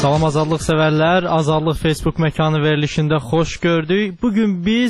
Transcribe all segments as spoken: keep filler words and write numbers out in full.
Salam azadlıq sevərlər, Azadlıq Facebook məkanı verilişində xoş gördük. Bugün biz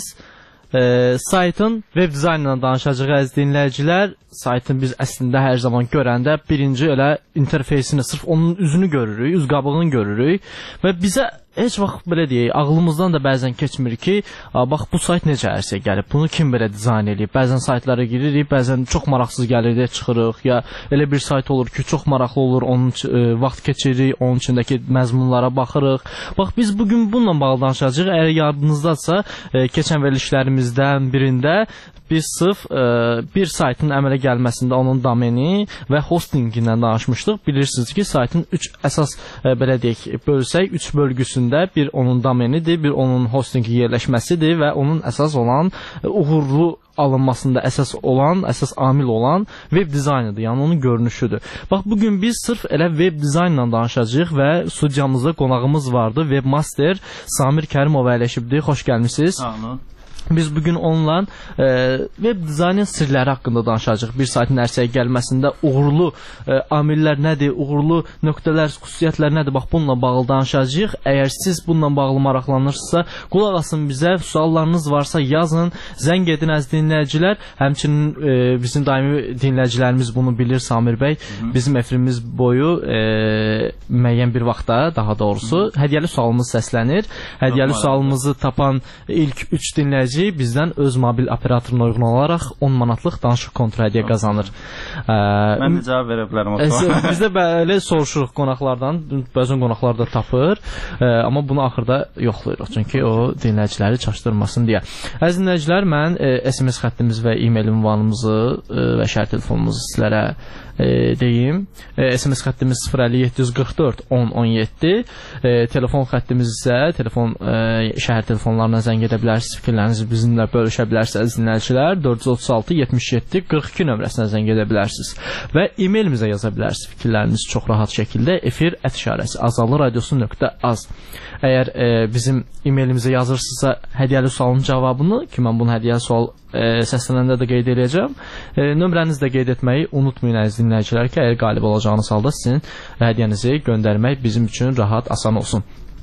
e, saytın web dizaynından danışacağıq əziz dinləyicilər. Saytın biz əslində hər zaman görəndə birinci elə interfeysini, sırf onun üzünü görürük, üz qabığını görürük və bizə heç vaxt belə deyək, ağlımızdan da bəzən keçmir ki, bax bu sayt necə ərsə gəlib, bunu kim belə dizayn edib. Bəzən saytlara giririk, bəzən çox maraqsız gəlir deyə çıxırıq, ya elə bir sayt olur ki, çox maraqlı olur, onun e, vaxt keçiririk, onun içindəki məzmunlara baxırıq. Bax biz bugün bununla bağlı danışacağıq. Əgər yadınızdadsa, e, keçən verilişlərimizdən birində biz sırf e, bir saytın əmələ gəlməsində onun domeni və hostingindən danışmışdıq. Bilirsiniz ki, saytın üç əsas e, belə deyək, bölsək, üç bölgüsündə bir onun domenidir, bir onun hostingi yerləşməsidir və onun əsas olan e, uğurlu alınmasında əsas olan, əsas amil olan web dizaynıdır, yəni onun görünüşüdür. Bax, bugün biz sırf elə web dizaynla danışacağıq və studiyamızda qonağımız vardı, webmaster Samir Kərimov əyləşibdir. Xoş gəlmişsiniz. Sağ olun. Biz bugün onunla e, web dizaynın sirləri haqqında danışacağıq. Bir saytın ərsəyə gəlməsində uğurlu e, amillər nədir, uğurlu nöqtələr, xüsusiyyətlər nədir? Bax, bununla bağlı danışacağıq. Əgər siz bununla bağlı maraqlanırsınızsa, qulaq asın bizə, suallarınız varsa yazın, zəng edin əziz dinləyicilər. Həmçinin e, bizim daimi dinləyicilərimiz bunu bilir, Samir bəy. Hı -hı. Bizim efirimiz boyu e, müəyyən bir vaxtda, daha doğrusu, Hı -hı. hədiyyəli sualımız səslənir. Hədiyyəli sualımızı tapan ilk üç dinləyici bizdən öz mobil operatoruna uyğun olaraq on manatlıq danışıq kontradiya qazanır. Ə, Mən də cavab verə bilərəm o suala. Biz də belə soruşuruq qonaqlardan, bəzən qonaqlar da tapır, ə, amma bunu axırda yoxlayırıq, çünki o dinləyiciləri çaşdırmasın deyə. Əziz dinləyicilər, mən ə, S M S xəttimiz və e-mail ünvanımızı ə, və şəhər telefonumuzu sizlərə ə, deyim. Ə, S M S xəttimiz sıfır əlli yeddi yüz qırx dörd on on yeddi, ə, telefon xəttimiz isə telefon ə, şəhər telefonlarına zəng edə bilərsiniz, fikirlərinizi bizimlə bölüşə bilərsiniz dinləyicilər. Dörd yüz otuz altı yetmiş yeddi qırx iki nömrəsinə zəng edə bilərsiniz və e-mailimizə yaza bilərsiniz fikirlərinizi çox rahat şəkildə efir ət işarəsi azadlıq radiosu nöqtə az. Əgər e, bizim e-mailimizə yazırsınızsa hədiyyəli sualın cavabını, ki mən bunu hədiyyəli sual e, səslənəndə də qeyd edəcəm, e, nömrənizi də qeyd etməyi unutmayın əziz dinləyicilər ki, əgər qalib olacağınız halda sizin hədiyyənizi göndərmək bizim üçün rahat, asan olsun.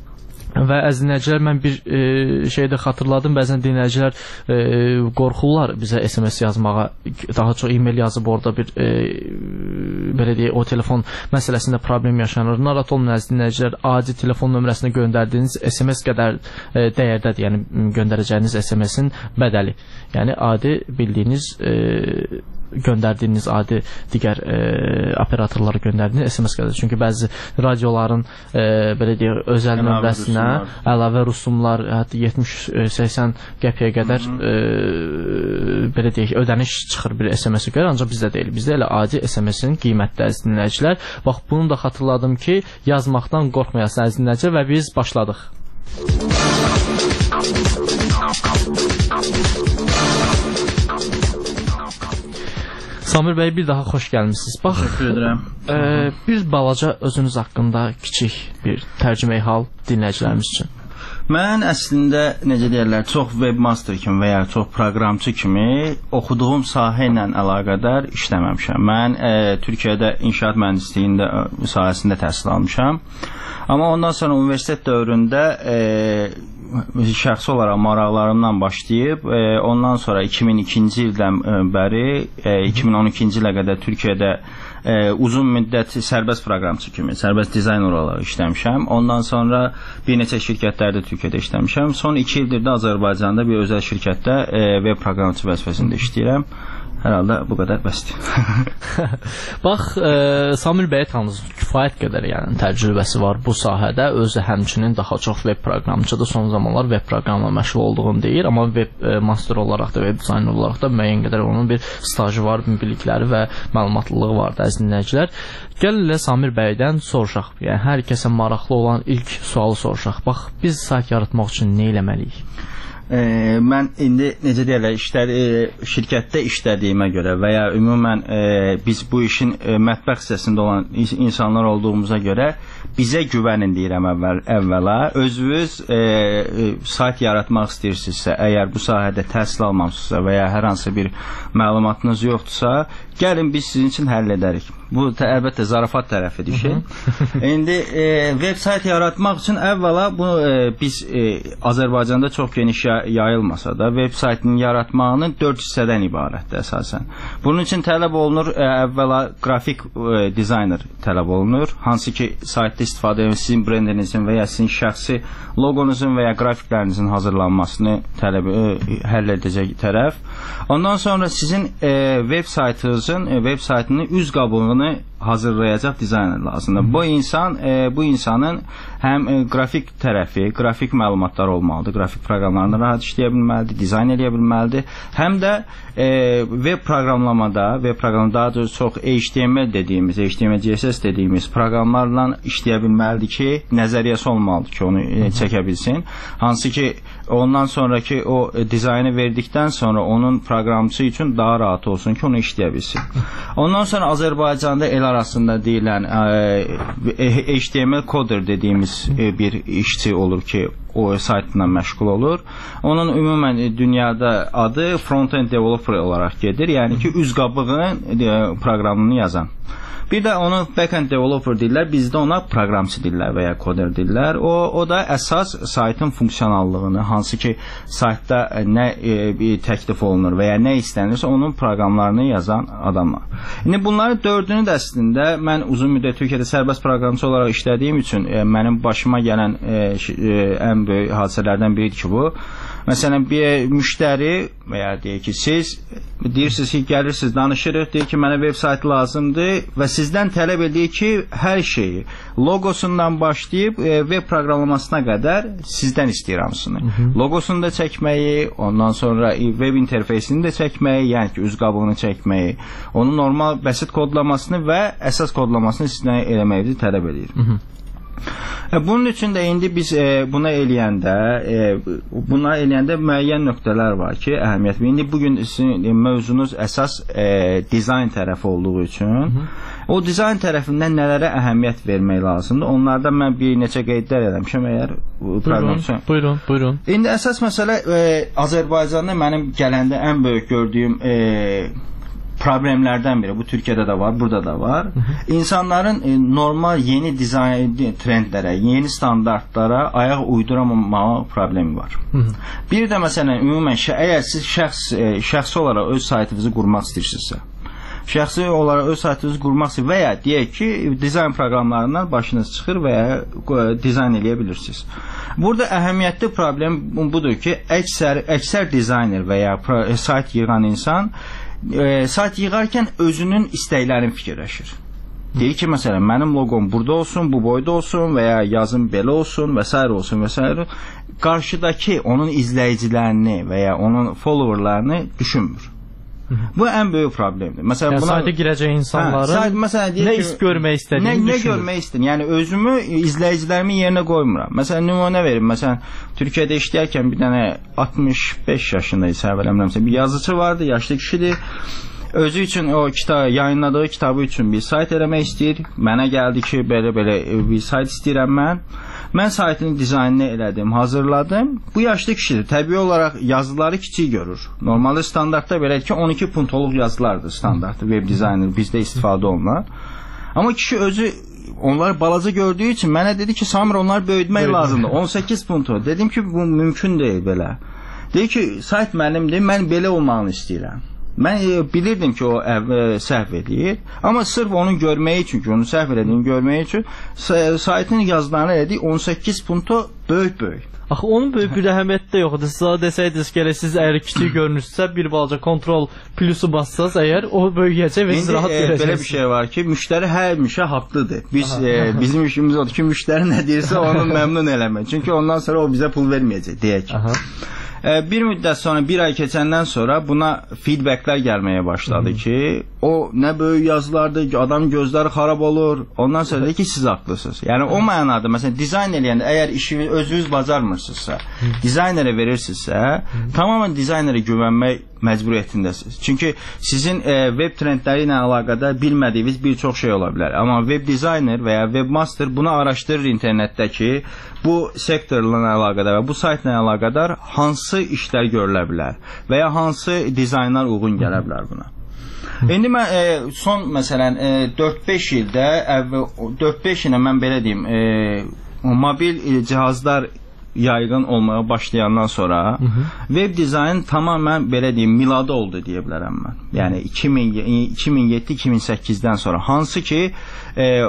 Və əziz dinləyicilər, mən bir e, şey də xatırladım, bəzən dinləyicilər e, qorxurlar bizə S M S yazmağa, daha çox e-mail yazıb orada bir e, belə deyək, o telefon məsələsində problem yaşanır. Narahat olmayın əziz dinləyicilər, adi telefon nömrəsinə göndərdiyiniz S M S qədər e, dəyərdədir, yəni göndərəcəyiniz S M S-in bədəli. Yəni adi bildiyiniz e, göndərdiyiniz adi digər e, operatorlara göndərdiyiniz S M S qədər. Çünki bəzi radioların e, belə deyək, özəl nömrəsinə əlavə rüsumlar, hətta yetmiş səksən qəpiyə qədər e, belə deyək, ödəniş çıxır bir S M S-ə görə, ancaq bizdə deyil. Bizdə elə adi S M S-in qiymətli əziz dinləyicilər. Bax, bunu da xatırladım ki, yazmaqdan qorxmayasın əziz dinləyicilər və biz başladıq. Samir bəy, bir daha xoş gəlmişsiniz. Bax, e, bir balaca özünüz haqqında kiçik bir tərcüməyi hal dinləyicilərimiz üçün. Mən əslində, necə deyərlər, çox webmaster kimi və ya çox proqramçı kimi oxuduğum sahə ilə əlaqədar işləməmişəm. Mən e, Türkiyədə inşaat mühəndisliğində sahəsində təhsil almışam. Amma ondan sonra universitet dövründə e, şəxsi olaraq maraqlarımdan başlayıb, e, ondan sonra iki min ikinci ildən bəri, e, iki min on ikinci ilə qədər Türkiyədə e, uzun müddət sərbəst proqramçı kimi, sərbəst dizayner olaraq işləmişəm. Ondan sonra bir neçə şirkətlərdə Türkiyədə işləmişəm. Son iki ildir də Azərbaycanda bir özəl şirkətdə e, web proqramçı vəzifəsində işləyirəm. Hər halda bu qədər bəsdir. Bax, e, Samir bəyə tanısınız, kifayət qədər yəni, təcrübəsi var bu sahədə. Özü həmçinin daha çox web proqramçıdır. Son zamanlar web proqramla məşğul olduğunu deyir. Amma web e, master olaraq da, web dizayner olaraq da müəyyən qədər onun bir stajı var, bilikləri və məlumatlılığı var da əziz dinləyicilər. Gəlin elə Samir bəydən soruşaq. Yəni, hər kəsə maraqlı olan ilk sualı soruşaq. Bax, biz sayt yaratmaq üçün nə eləməliyik? E, mən indi necə deyərlər, işlər, e, şirkətdə işlədiyimə görə və ya ümumən e, biz bu işin e, mətbəx hissəsində olan insanlar olduğumuza görə bizə güvənin deyirəm əvvəl, əvvəla. Özünüz e, e, sayt yaratmaq istəyirsinizsə, əgər bu sahədə təhsil almamısınızsa və ya hər hansı bir məlumatınız yoxdursa, gəlin biz sizin üçün həll edərik. Bu əlbəttə zarafat tərəfidir ki. İndi e, veb sayt yaratmaq üçün əvvəla bu e, biz e, Azərbaycanda çox geniş yayılmasa da veb saytının yaratmağının dörd hissədən ibarətdir əsasən. Bunun üçün tələb olunur e, əvvəla qrafik e, dizayner tələb olunur. Hansı ki saytda istifadə edən sizin brendinizin və ya sizin şəxsi loqonuzun və ya qrafiklərinizin hazırlanmasını tələb e, həll edəcək tərəf. Ondan sonra sizin e, veb saytınızın e, veb saytının üz qabığını hazırlayacaq dizayner lazımdır. Bu insan e, bu insanın həm e, qrafik tərəfi, qrafik məlumatlar olmalıdır. Qrafik proqramlarında rahat işləyə bilməlidir, dizayn edə bilməlidir. Həm də e, veb proqramlamada, veb proqramda daha doğrusu çox H T M L dediyimiz, H T M L C S S dediyimiz proqramlarla işləyə bilməlidir ki, nəzəriyyəsi olmalıdır ki, onu e, çəkə bilsin. Hansı ki, ondan sonraki o e, dizaynı verdikdən sonra onun proqramçısı üçün daha rahat olsun ki, onu işləyə bilsin. Ondan sonra Azərbaycanda el arasında deyilən e, H T M L coder dediyimiz e, bir işçi olur ki, o saytla məşğul olur. Onun ümumən dünyada adı front-end developer olaraq gedir. Yəni ki, üz qabığının e, proqramını yazan. Bir də onu backend developer deyirlər, bizdə ona proqramçı deyirlər və ya koder deyirlər. O, o da əsas saytın funksionallığını, hansı ki saytda nə e, təklif olunur və ya nə istənirsə onun proqramlarını yazan adamlar. İndi bunların dördünü də əslində mən uzun müddət Türkiyədə sərbəst proqramçı olaraq işlədiyim üçün e, mənim başıma gələn e, e, ən böyük hadisələrdən biridir ki bu. Məsələn, bir müştəri və ya deyək ki, siz deyirsiniz ki, gəlirsiniz, danışırıq, deyir ki, mənə web sayt lazımdır və sizdən tələb edir ki, hər şeyi logosundan başlayıb e, web proqramlamasına qədər sizdən istəyir hamısını. Logosunu da çəkməyi, ondan sonra web interfeysini də çəkməyi, yəni ki, üz qabığını çəkməyi, onun normal bəsit kodlamasını və əsas kodlamasını sizdən eləməyi tələb edir. Hı -hı. Bunun üçün də indi biz e, buna eləyəndə e, buna eləyəndə müəyyən nöqtələr var ki, əhəmiyyət. İndi bugün sizin e, mövzunuz əsas e, dizayn tərəfi olduğu üçün Hı -hı. o dizayn tərəfindən nələrə əhəmiyyət vermək lazımdır? Onlardan mən bir neçə qeydlər eləmişəm əgər buyurun, buyurun, buyurun. İndi əsas məsələ e, Azərbaycanda mənim gələndə ən böyük gördüyüm e, problemlərdən biri. Bu Türkiyədə də var, burada da var. Hı -hı. İnsanların e, normal yeni dizayn trendlərə, yeni standartlara ayaq uyduramamağı problemi var. Hı -hı. Bir də məsələn, ümumən əgər siz şəxs, e, şəxsi olaraq öz saytınızı qurmaq istəyirsinizsə, şəxsi olaraq öz saytınızı qurmaq istəyir və ya deyək ki, dizayn proqramlarından başınız çıxır və ya e, dizayn eləyə bilirsiniz. Burada əhəmiyyətli problem budur ki, əksər, əksər dizayner və ya pro, sayt yığan insan E, sayt yığarkən özünün istəklərini fikirləşir. Deyir ki, məsələn, mənim loqom burada olsun, bu boyda olsun və ya yazım belə olsun və s. olsun və s. Qarşıdakı onun izləyicilərini və ya onun followerlarını düşünmür. Bu ən böyük problemdir. Məsələn, yəni, buna sayta girəcək insanların hə, sayt, məsələn, nə ki, görmək istədiyini nə, nə görmək istəyir? Yəni özümü izləyicilərimin yerinə qoymuram. Məsələn, nümunə verim. Məsələn, Türkiyədə işləyərkən bir dənə altmış beş yaşında isə əvvələmləmsə bir yazıcı vardı, yaşlı kişidir. Özü üçün o kitab yayınladığı kitabı üçün bir sayt eləmək istəyir. Mənə gəldi ki, belə-belə bir sayt istəyirəm mən. Mən saytın dizaynını elədim, hazırladım. Bu yaşlı kişidir. Təbii olaraq yazıları kiçik görür. Normalde standartda belə ki, on iki puntoluq yazılardır standartda. Web dizayner bizdə istifadə olunan. Amma kişi özü onları balaca gördüyü için mənə dedi ki, Samir onları böyütmək lazımdır. on səkkiz puntu. Dedim ki, bu mümkün deyil belə. Dedi ki, sayt mənimdir, mən belə olmağını istəyirəm. Mən e, bilirdim ki, o e, səhv edir. Amma sırf onu görmək üçün, ki, onu səhv edədiyini görmək üçün saytın yazılarını elədik on səkkiz punto böyük-böyük. Axı onun böyük bir əhəmiyyəti də yoxdur. Siz desəydiniz ki, elə siz əgər kiçik görünürsə, bir balaca kontrol plusu bassaz, əgər o böyüyəcək və siz rahat e, görəcəksiniz. Belə bir şey var ki, müştəri həmişə haqlıdır. Biz e, bizim işimiz odur ki, müştəri nə deyirsə onu məmnun eləmək. Çünki ondan sonra o bizə pul verməyəcək, deyək. Aha. Bir müddət sonra, bir ay keçəndən sonra buna feedbacklər gəlməyə başladı Hı -hı. ki, o nə böyük yazılardır ki, adam gözləri xarab olur. Ondan sonra dedi ki, siz haqlısınız. Yəni o mənada, məsələn, dizayn eləyəndə, əgər işini özünüz bacarmırsınızsa, dizaynerə verirsinizsə, Hı -hı. tamamən dizaynerə güvənmək məcburiyyətindəsiniz. Çünki sizin e, web trendləri ilə əlaqədar bilmədiyiniz bir çox şey ola bilər. Amma web dizayner və ya webmaster bunu araşdırır internetdəki bu sektorla əlaqədar və bu saytla əlaqədar hansı işlər görülə bilər və ya hansı dizaynlar uyğun gələ bilər buna. İndi mən e, son məsələn e, dörd-beş ildə əvvəl dörd-beş ilə mən belə deyim, e, mobil e, cihazlar yaygın olmaya başlayandan sonra hı -hı. web dizayn tamamen belə deyim miladı oldu deyə bilərəm mən. Yəni iki min yeddi iki min səkkizdən sonra hansı ki e, e,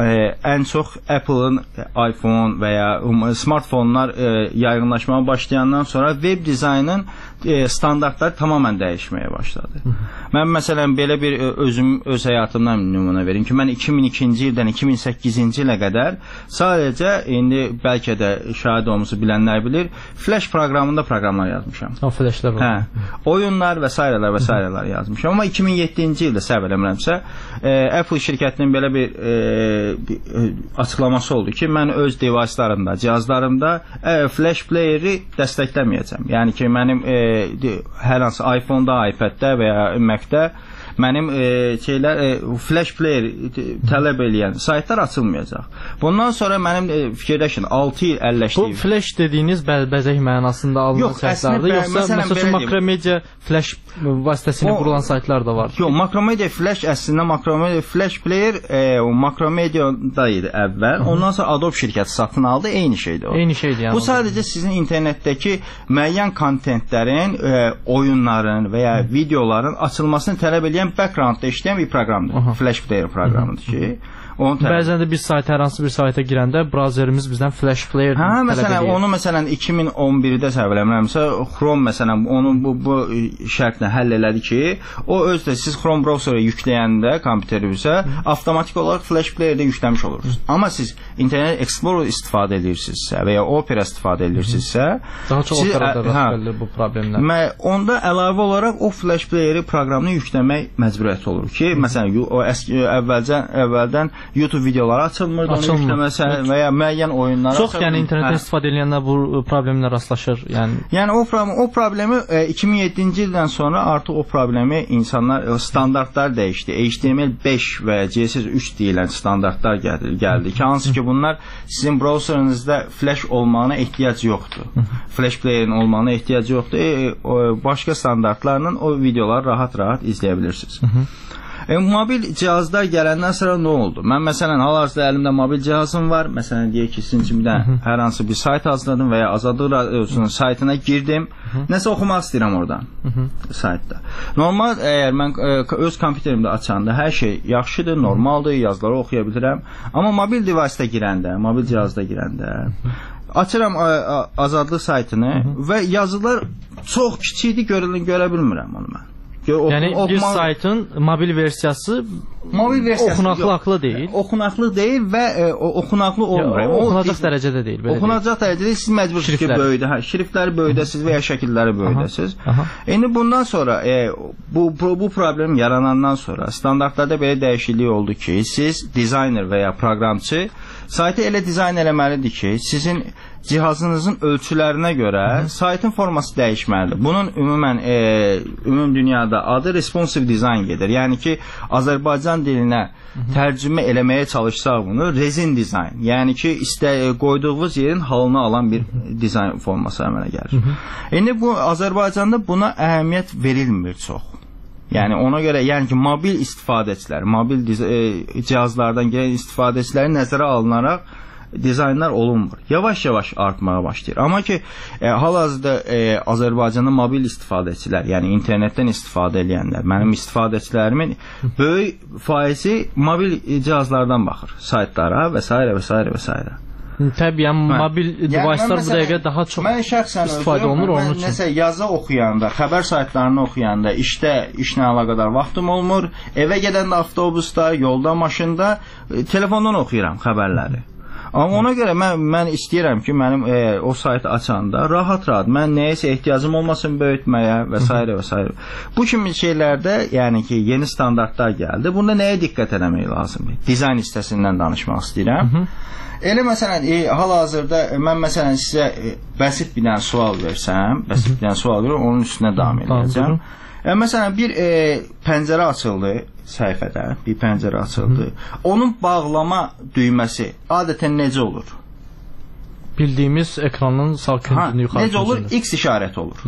ən çox Apple'ın iPhone və ya smartfonlar e, yaygınlaşmaya başlayandan sonra web dizaynın e, standartları tamamen dəyişməyə başladı. Hı -hı. Mən məsələn belə bir özüm öz həyatımdan nümunə verim ki, mən iki min ikinci ildən iki min səkkizinci ilə qədər sadəcə indi bəlkə də şahid olmuş bilənlər bilir, Flash proqramında proqramlar yazmışam. O Flash'lər var. Hə, oyunlar və s. və s. yazmışam. Amma iki min yeddinci ildə səhv eləmirəmsə, e, Apple şirkətinin belə bir, e, bir e, açıqlaması oldu ki, mən öz device'larımda, cihazlarımda e, Flash player'i dəstəkləməyəcəm. Yəni ki, mənim e, hər hansı iPhone-da, iPad-də və ya Mac-də mənim e, şeylər e, Flash player tələb eləyən saytlar açılmayacaq. Bundan sonra mənim e, fikirləşin altı il əlləşdiyim. Bu Flash dediyiniz bəzək mənasında alınan saytlardır, yoxsa məsələn Makromedia Flash vasitəsilə qurulan saytlar da var? Yox, Makromedia Flash əslində Makromedia Flash player e, Makromedia'da idi əvvəl. Hı -hı. Ondan sonra Adobe şirkəti satın aldı, eyni şeydir o. Eyni şeydir yəni. Bu sadəcə sizin internetdəki müəyyən kontentlərin, e, oyunların və ya videoların açılmasını tələb edən backgroundda işləyən bir proqramdır. Aha. Flash player proqramıdır ki, bəzən də bir sayt, hər hansı bir sayta girəndə brauzerimiz bizdən Flash player hə, tələb məsələn, edir. Onu məsələn iki min on birdə səhv eləmirəmsə, Chrome məsələn onun bu, bu şərtlə həll elədi ki, o özdə siz Chrome browser'ı yükləyəndə kompüterimizə avtomatik olaraq Flash player'də yükləmiş olursunuz. Hı. Amma siz Internet Explorer istifadə edirsinizsə və ya Opera istifadə edirsinizsə, daha çox Opera'da rast gəlir bu problemlər. Onda əlavə olaraq o Flash player'i proqramını yükləmək məcburiyyəti olur ki, Hı. məsələn o əski əvvəlcən əvvəldən YouTube videoları açılmırdı, onu yükləməsə və ya müəyyən oyunlar çox, yəni internetdən istifadə edənlər bu problemlə rastlaşır. Yəni yəni o problem o problemi e, iki min yeddinci ildən sonra artıq o problemi insanlar e, standartlar dəyişdi. H T M L beş və C S S üç deyilən standartlar gəldi, gəldi ki, hansı ki bunlar sizin browserinizdə Flash olmağına ehtiyac yoxdur. Flash player'in olmağına ehtiyac yoxdur. E, o, başqa standartlarla o videoları rahat-rahat izləyə bilirsiniz. E, mobil cihazlar gələndən sonra nə oldu? Mən məsələn hal-hazırda əlimdə mobil cihazım var. Məsələn deyək ki, sizin üçün bir hər hansı bir sayt hazırladım və ya Azadlıq Radiosunun saytına girdim. Hı -hı. Nəsə oxumaq istəyirəm oradan. Hı -hı. Saytda. Normal əgər mən e, öz kompüterimdə açanda hər şey yaxşıdır, normaldır, yazıları oxuya bilirəm. Amma mobil device-də girəndə, mobil cihazda girəndə Hı -hı. açıram a, a, Azadlıq saytını Hı -hı. və yazılar çox kiçikdir, görə, görə bilmirəm onu mən. Yəni oxuma... bir saytın mobil versiyası mobil versiyası oxunaqlı deyil. Oxunaqlı deyil və e, oxunaqlı olmur. Ya, oxunacaq o, dərəcədə deyil. Oxunacaq dərəcədə deyil. Siz məcbursunuz ki, böyüdə, hə, şriftləri böyüdəsiz və ya şəkilləri böyüdəsiz. İndi bundan sonra e, bu, bu bu problem yaranandan sonra standartlarda belə dəyişiklik oldu ki, siz dizayner və ya proqramçı saytı elə dizayn eləməlidir ki, sizin cihazınızın ölçülərinə görə Hı -hı. saytın forması dəyişməlidir. Bunun ümumən e, ümum dünyada adı responsive design gedir. Yəni ki, Azərbaycan dilinə Hı -hı. tərcümə eləməyə çalışsaq bunu rezin dizayn. Yəni ki, istə qoyduğunuz yerin halını alan bir Hı -hı. dizayn forması əmələ gəlir. Hı -hı. İndi bu Azərbaycanda buna əhəmiyyət verilmir çox. Yəni ona görə, yəni ki, mobil istifadəçilər, mobil e, cihazlardan gələn istifadəçiləri nəzərə alınaraq dizaynlar olunmur. Yavaş-yavaş artmağa başlayır. Amma ki, e, hal-hazırda e, Azərbaycanda mobil istifadəçilər, yəni internetdən istifadə edənlər, mənim istifadəçilərimin böyük faizi mobil cihazlardan baxır, saytlara və s. və s. və s. Təbii, yəni mobil device'lar bu dəqiqə daha çox istifadə olunur onun üçün. Nəsə yazı oxuyanda, xəbər saytlarını oxuyanda, işdə işlə əlaqədar vaxtım olmur, evə gedəndə avtobusda, yolda, maşında, e, telefondan oxuyuram xəbərləri. Amma ona görə mən, mən istəyirəm ki, mənim e, o saytı açanda rahat-rahat, mən nəyəsə ehtiyacım olmasın böyütməyə və s. və s. Bu kimi şeylərdə, yəni ki, yeni standartlar gəldi. Bunda nəyə diqqət eləmək lazımdır? Dizayn hissəsindən danışmaq istəyirəm. Hı -hı. Elə məsələn, e, hal-hazırda mən məsələn sizə e, bəsit bir dənə sual versəm, bəsit bir dənə sual verir, onun üstünə davam edəcəm. E, məsələn, bir e, pəncərə açıldı səhifədə, bir pəncərə açıldı. Hı. Onun bağlama düyməsi adətən necə olur? Bildiyimiz ekranın sağ küncündə yuxarı necə olur? X işarəti olur. Bəli.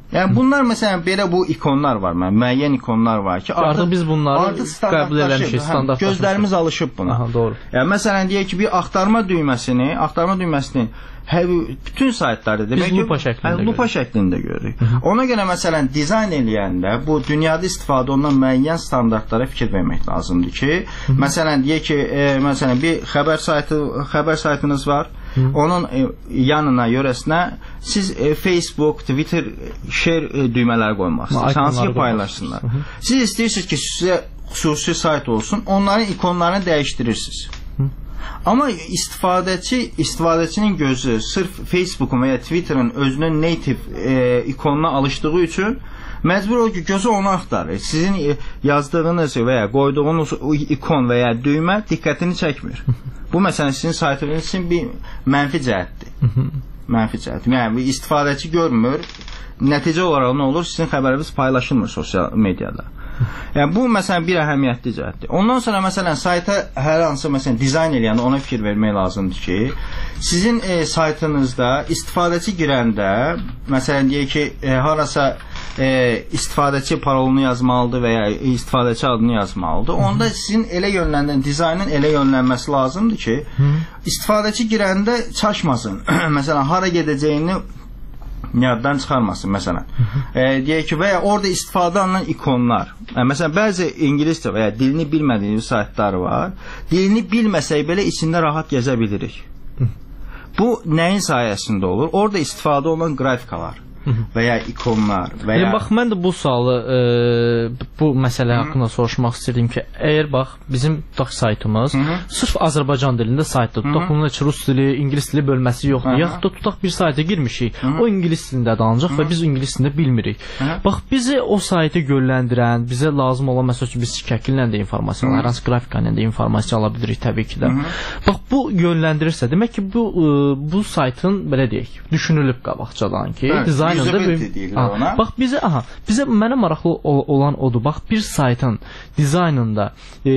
Yəni bunlar məsələn belə bu ikonlar var, mən müəyyən ikonlar var ki, artıq, artıq biz bunları qəbul eləmişik, standartlaşmışıq. Gözlərimiz alışıb buna. Aha, doğru. Yəni məsələn deyək ki, bir axtarma düyməsini, axtarma düyməsini hə, bütün saytlarda demək ki, lupa şəklində, hə, lupa şəklində görürük. Ona görə məsələn dizayn eləyəndə bu dünyada istifadə olunan müəyyən standartlara fikir vermək lazımdır ki, Hı -hı. məsələn deyək ki, e, məsələn bir xəbər saytı, xəbər saytınız var. Hı. Onun e, yanına, yörəsinə siz e, Facebook, Twitter, share e, düymələri qoymalısınız. Hansı ki paylaşsınlar. Hı -hı. Siz istəyirsiniz ki, sizə xüsusi sayt olsun, onların ikonlarını dəyişdirirsiniz. Hı. Amma istifadəçi, istifadəçinin gözü sırf Facebook'un və ya Twitter'ın özünün native e, ikonuna alışdığı üçün məcbur olur ki, gözü onu axtarır. Sizin e, yazdığınız və ya qoyduğunuz ikon və ya düymə diqqətini çəkmir. Bu məsələn sizin saytınız üçün bir mənfi cəhətdir. Mənfi cəhət. Yəni istifadəçi görmür. Nəticə olaraq nə olur? Sizin xəbəriniz paylaşılmır sosial mediada. Yəni bu məsələn bir əhəmiyyətli cəhətdir. Ondan sonra məsələn sayta hər hansı məsələn dizayn eləyəndə ona fikir vermək lazımdır ki, sizin e, saytınızda istifadəçi girəndə məsələn deyək ki, e, harasa e, istifadəçi parolunu yazmalıdır və ya istifadəçi adını yazmalıdır. Onda sizin elə yönləndirən dizaynın elə yönlənməsi lazımdır ki, istifadəçi girəndə çaşmasın. Məsələn hara gedəcəyini yaddan çıxarmasın məsələn. E, deyək ki, və ya orada istifadə olunan ikonlar. E, məsələn, bəzi ingiliscə və ya dilini bilmədiyiniz saytlar var. Dilini bilməsək belə içində rahat gəzə bilirik. Bu nəyin sayəsində olur? Orada istifadə olunan qrafikalar və ya ikonlar və ya... Bax, mən də bu sualı, e, bu məsələ haqqında soruşmaq istəyirdim ki, əgər bax, bizim tutaq saytımız Hı -hı. sırf Azərbaycan dilində saytdır. Tutaq bunun heç rus dili, ingilis dili bölməsi yoxdur. Hı -hı. Yaxud da tutaq bir sayta girmişik, Hı -hı. o ingilis dilində danacaq və biz ingilis dilində bilmirik. Hı -hı. Bax, bizi o saytı yönləndirən, bizə lazım olan, məsəl üçün biz şəkillə də informasiya, hər hansı qrafika ilə də informasiya ala bilirik təbii ki də. Hı -hı. Bax, bu yönləndirirsə, demək ki, bu, bu saytın, belə deyək, düşünülüb qabaqcadan ki, Hə, dizayn Aha, bax bizə aha bizə mənə maraqlı olan odur. Bax bir saytın dizaynında e,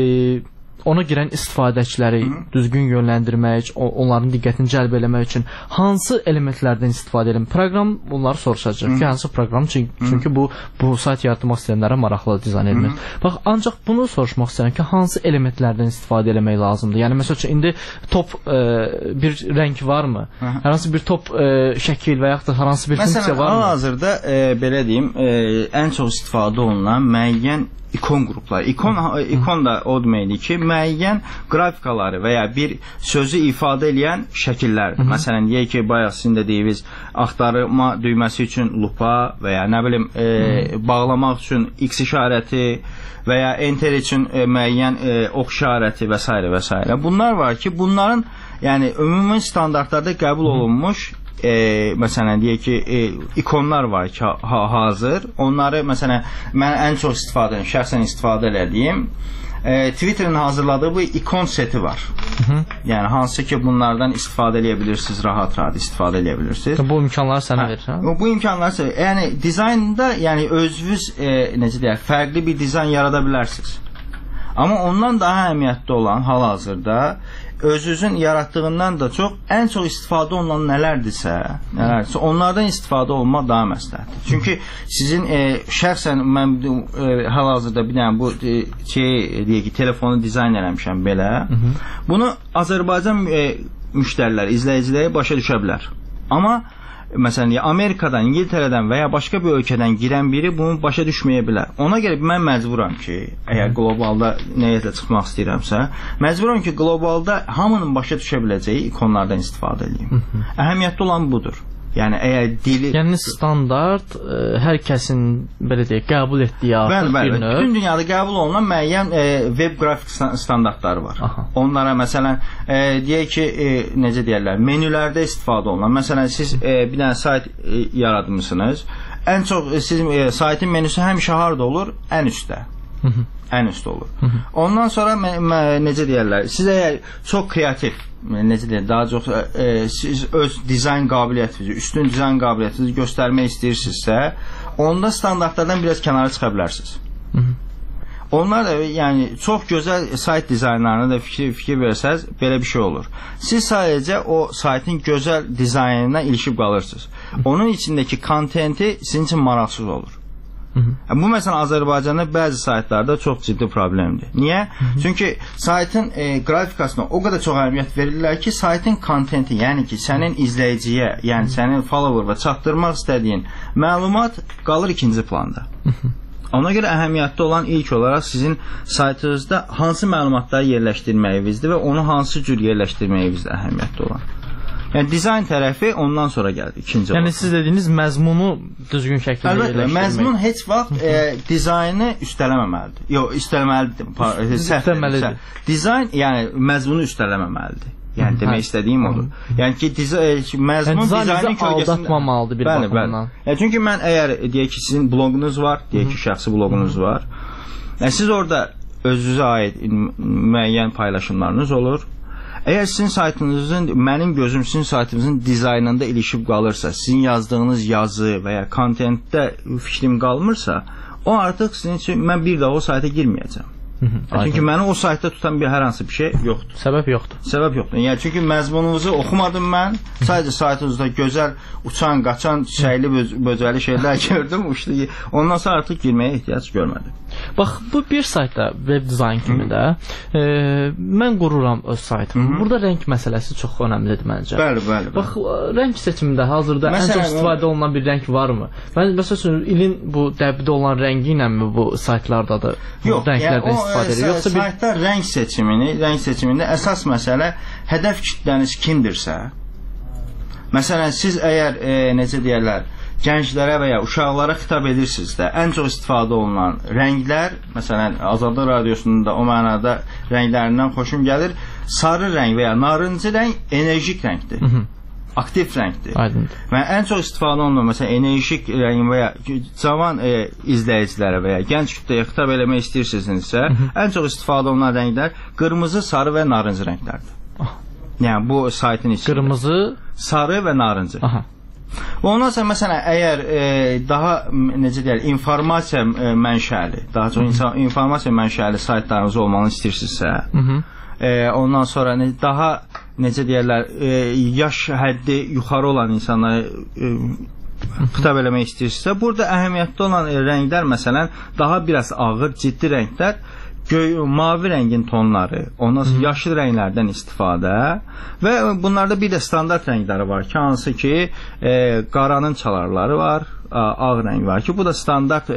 ona girən istifadəçiləri Hı. düzgün yönləndirmək, onların diqqətini cəlb eləmək üçün hansı elementlərdən istifadə edelim? Proqram bunları soruşacaq ki, hansı proqram? Çünki, çünki bu bu sayt yaratmaq istəyənlərə maraqlı dizayn element. Bax, ancaq bunu soruşmaq istəyirəm ki, hansı elementlərdən istifadə eləmək lazımdır? Yəni məsəl üçün indi top e, bir rəng varmı? Hı. Hər hansı bir top e, şəkil və yaxud da hər hansı bir Məsələn, funksiya varmı? Məsələn, hal-hazırda e, belə deyim, e, ən çox istifadə olunan müəyyən ikon qrupları. İkon, ikon da o deməkdir ki, müəyyən qrafikaları və ya bir sözü ifadə edən şəkillərdir. Məsələn, deyək ki, bayaq sizin də deyiniz, axtarma düyməsi üçün lupa və ya nə bilim, e, bağlamaq üçün X işarəti və ya enter üçün e, müəyyən e, ox işarəti və s. və s. Bunlar var ki, bunların yəni ümumi standartlarda qəbul olunmuş E, məsələn deyək ki, e, ikonlar var ki, ha, hazır. Onları məsələn mən ən çox istifadə edirəm, şəxsən istifadə elədiyim e, Twitter'ın hazırladığı bu ikon seti var. Hı -hı. Yəni hansı ki bunlardan istifadə edə bilirsiniz, rahat-rahat istifadə edə bilirsiniz. Bu imkanları sənə verir, hə? Bu imkanları sənə, yəni dizaynda yəni özünüz e, necə deyək, fərqli bir dizayn yarada bilərsiniz. Amma ondan daha əhəmiyyətli olan hal-hazırda özünüzün yaratdığından da çox ən çox istifadə olunan nələrdirsə, nələrdirsə onlardan istifadə olmaq daha məsləhətdir. Çünki sizin e, şəxsən mən e, hal-hazırda bir dənə bu e, şey deyək ki, telefonu dizayn eləmişəm belə. Hı -hı. Bunu Azərbaycan e, müştərilər, izləyiciləri başa düşə bilər. Amma məsələn, Amerikadan, İngiltərədən və ya başqa bir ölkədən girən biri bunu başa düşməyə bilər. Ona görə mən məcburam ki, əgər qlobalda nəyə çıxmaq istəyirəmsə, məcburam ki, qlobalda hamının başa düşə biləcəyi ikonlardan istifadə edeyim. Əhəmiyyətli olan budur. Yəni əgər dili yəni standart ə, hər kəsin belə deyək qəbul etdiyi artıq bir növ. Bütün dünyada qəbul olunan müəyyən e, web qrafik standartları var. Aha. Onlara məsələn e, deyək ki, e, necə deyirlər, menülərdə istifadə olunan. Məsələn siz e, bir dənə sayt e, yaratmısınız. Ən çox e, sizin e, saytın menüsü həmişə harda olur? Ən üstdə. Ən üstdə olur. Ondan sonra necə deyirlər, siz əgər çox kreativ, necə deyirlər, daha çox e, siz öz dizayn qabiliyyətinizi, üstün dizayn qabiliyyətinizi göstərmək istəyirsinizsə, onda standartlardan biraz kənara çıxa bilərsiniz. Onlar da yəni çox gözəl sayt dizaynlarına da fikir, fikir versəz belə bir şey olur. Siz sadəcə o saytın gözəl dizaynına ilişib qalırsınız. onun içindəki kontenti sizin üçün maraqsız olur. Hı -hı. Bu məsələn Azərbaycanda bəzi saytlarda çox ciddi problemdir. Niyə? Hı -hı. Çünki saytın e, qrafikasına o qədər çox əhəmiyyət verirlər ki, saytın kontenti, yəni ki, sənin izləyiciyə, yəni Hı -hı. sənin follower'a çatdırmaq istədiyin məlumat qalır ikinci planda. Hı -hı. Ona görə əhəmiyyətli olan ilk olaraq sizin saytınızda hansı məlumatları yerləşdirməyinizdir və onu hansı cür yerləşdirməyinizdir əhəmiyyətli olan. Yəni dizayn tərəfi ondan sonra gəldi, ikinci. Yəni siz dediyiniz məzmunu düzgün şəkildə yerləşdirmək. Əlbəttə, məzmun heç vaxt e, dizaynı üstələməməlidir. Yox, üstələməlidir. Üstələməlidir. Dizayn, yəni məzmunu üstələməməlidir. Yəni demək hə. istədiyim odur. Yəni ki, dizayn, məzmun yəni, dizaynın kölgəsində aldatmamalıdır bir bəli, baxımdan. Bəli. Yəni, çünki mən əgər deyək ki, sizin bloqunuz var, deyək ki, şəxsi bloqunuz var. Yəni, siz orada özünüzə aid müəyyən paylaşımlarınız olur. Əgər sizin saytınızın, mənim gözüm sizin saytınızın dizaynında ilişib qalırsa, sizin yazdığınız yazı və ya kontentdə fikrim qalmırsa, o artıq sizin üçün mən bir daha o sayta girməyəcəm. Hı -hı, çünki məni o saytda tutan bir hər hansı bir şey yoxdur. Səbəb yoxdur. Səbəb yoxdur. Yəni çünki məzmununuzu oxumadım mən. Sadəcə saytınızda gözəl uçan, qaçan, çiçəkli, böcəli şeylər gördüm. Uçdu. Ondan sonra artıq girməyə ehtiyac görmədim. Bax, bu bir saytda web dizayn kimi də e, mən qururam öz saytımı. Hı -hı. Burada rəng məsələsi çox önəmlidir məncə. Bəli, bəli. Bax, rəng seçimində hazırda məsələn, ən çox istifadə olunan bir rəng varmı? Mən məsələn ilin bu dəbdə olan rəngi ilənmi bu saytlardadır? Yox, rənglərdən istifadə edir. Yoxsa bir saytda rəng seçimini, rəng seçimində əsas məsələ hədəf kütləniz kimdirsə. Məsələn, siz əgər e, necə deyirlər, gənclərə və ya uşaqlara xitab edirsinizsə, ən çox istifadə olunan rənglər, məsələn, Azadlıq Radiosunda da o mənada rənglərindən xoşum gəlir. Sarı rəng və ya narıncı rəng enerjik rəngdir. Hı -hı. Aktiv rəngdir. Aydındır. Və ən çox istifadə olunan, məsələn, enerjik rəng və ya cavan e, izləyicilərə və ya gənc kütləyə xitab eləmək istəyirsinizsə, ən çox istifadə olunan rənglər qırmızı, sarı və narıncı rənglərdir. Ah. Yəni bu saytın içində. Qırmızı, sarı və narıncı. Aha. Və ondan sonra məsələn əgər e, daha necə deyirlər, informasiya e, mənşəli, daha çox insan, informasiya mənşəli saytlarınız olmanı istəyirsinizsə, hı -hı. E, ondan sonra ne, daha necə deyirlər, e, yaş həddi yuxarı olan insanlara e, xitab eləmək istəyirsinizsə, burada əhəmiyyətli olan e, rənglər məsələn daha biraz ağır, ciddi rənglər, göy, mavi rəngin tonları, ondan sonra yaşıl rənglərdən istifadə və bunlarda bir də standart rəngləri var ki, hansı ki e, qaranın çalarları var, ağ rəng var ki, bu da standart e,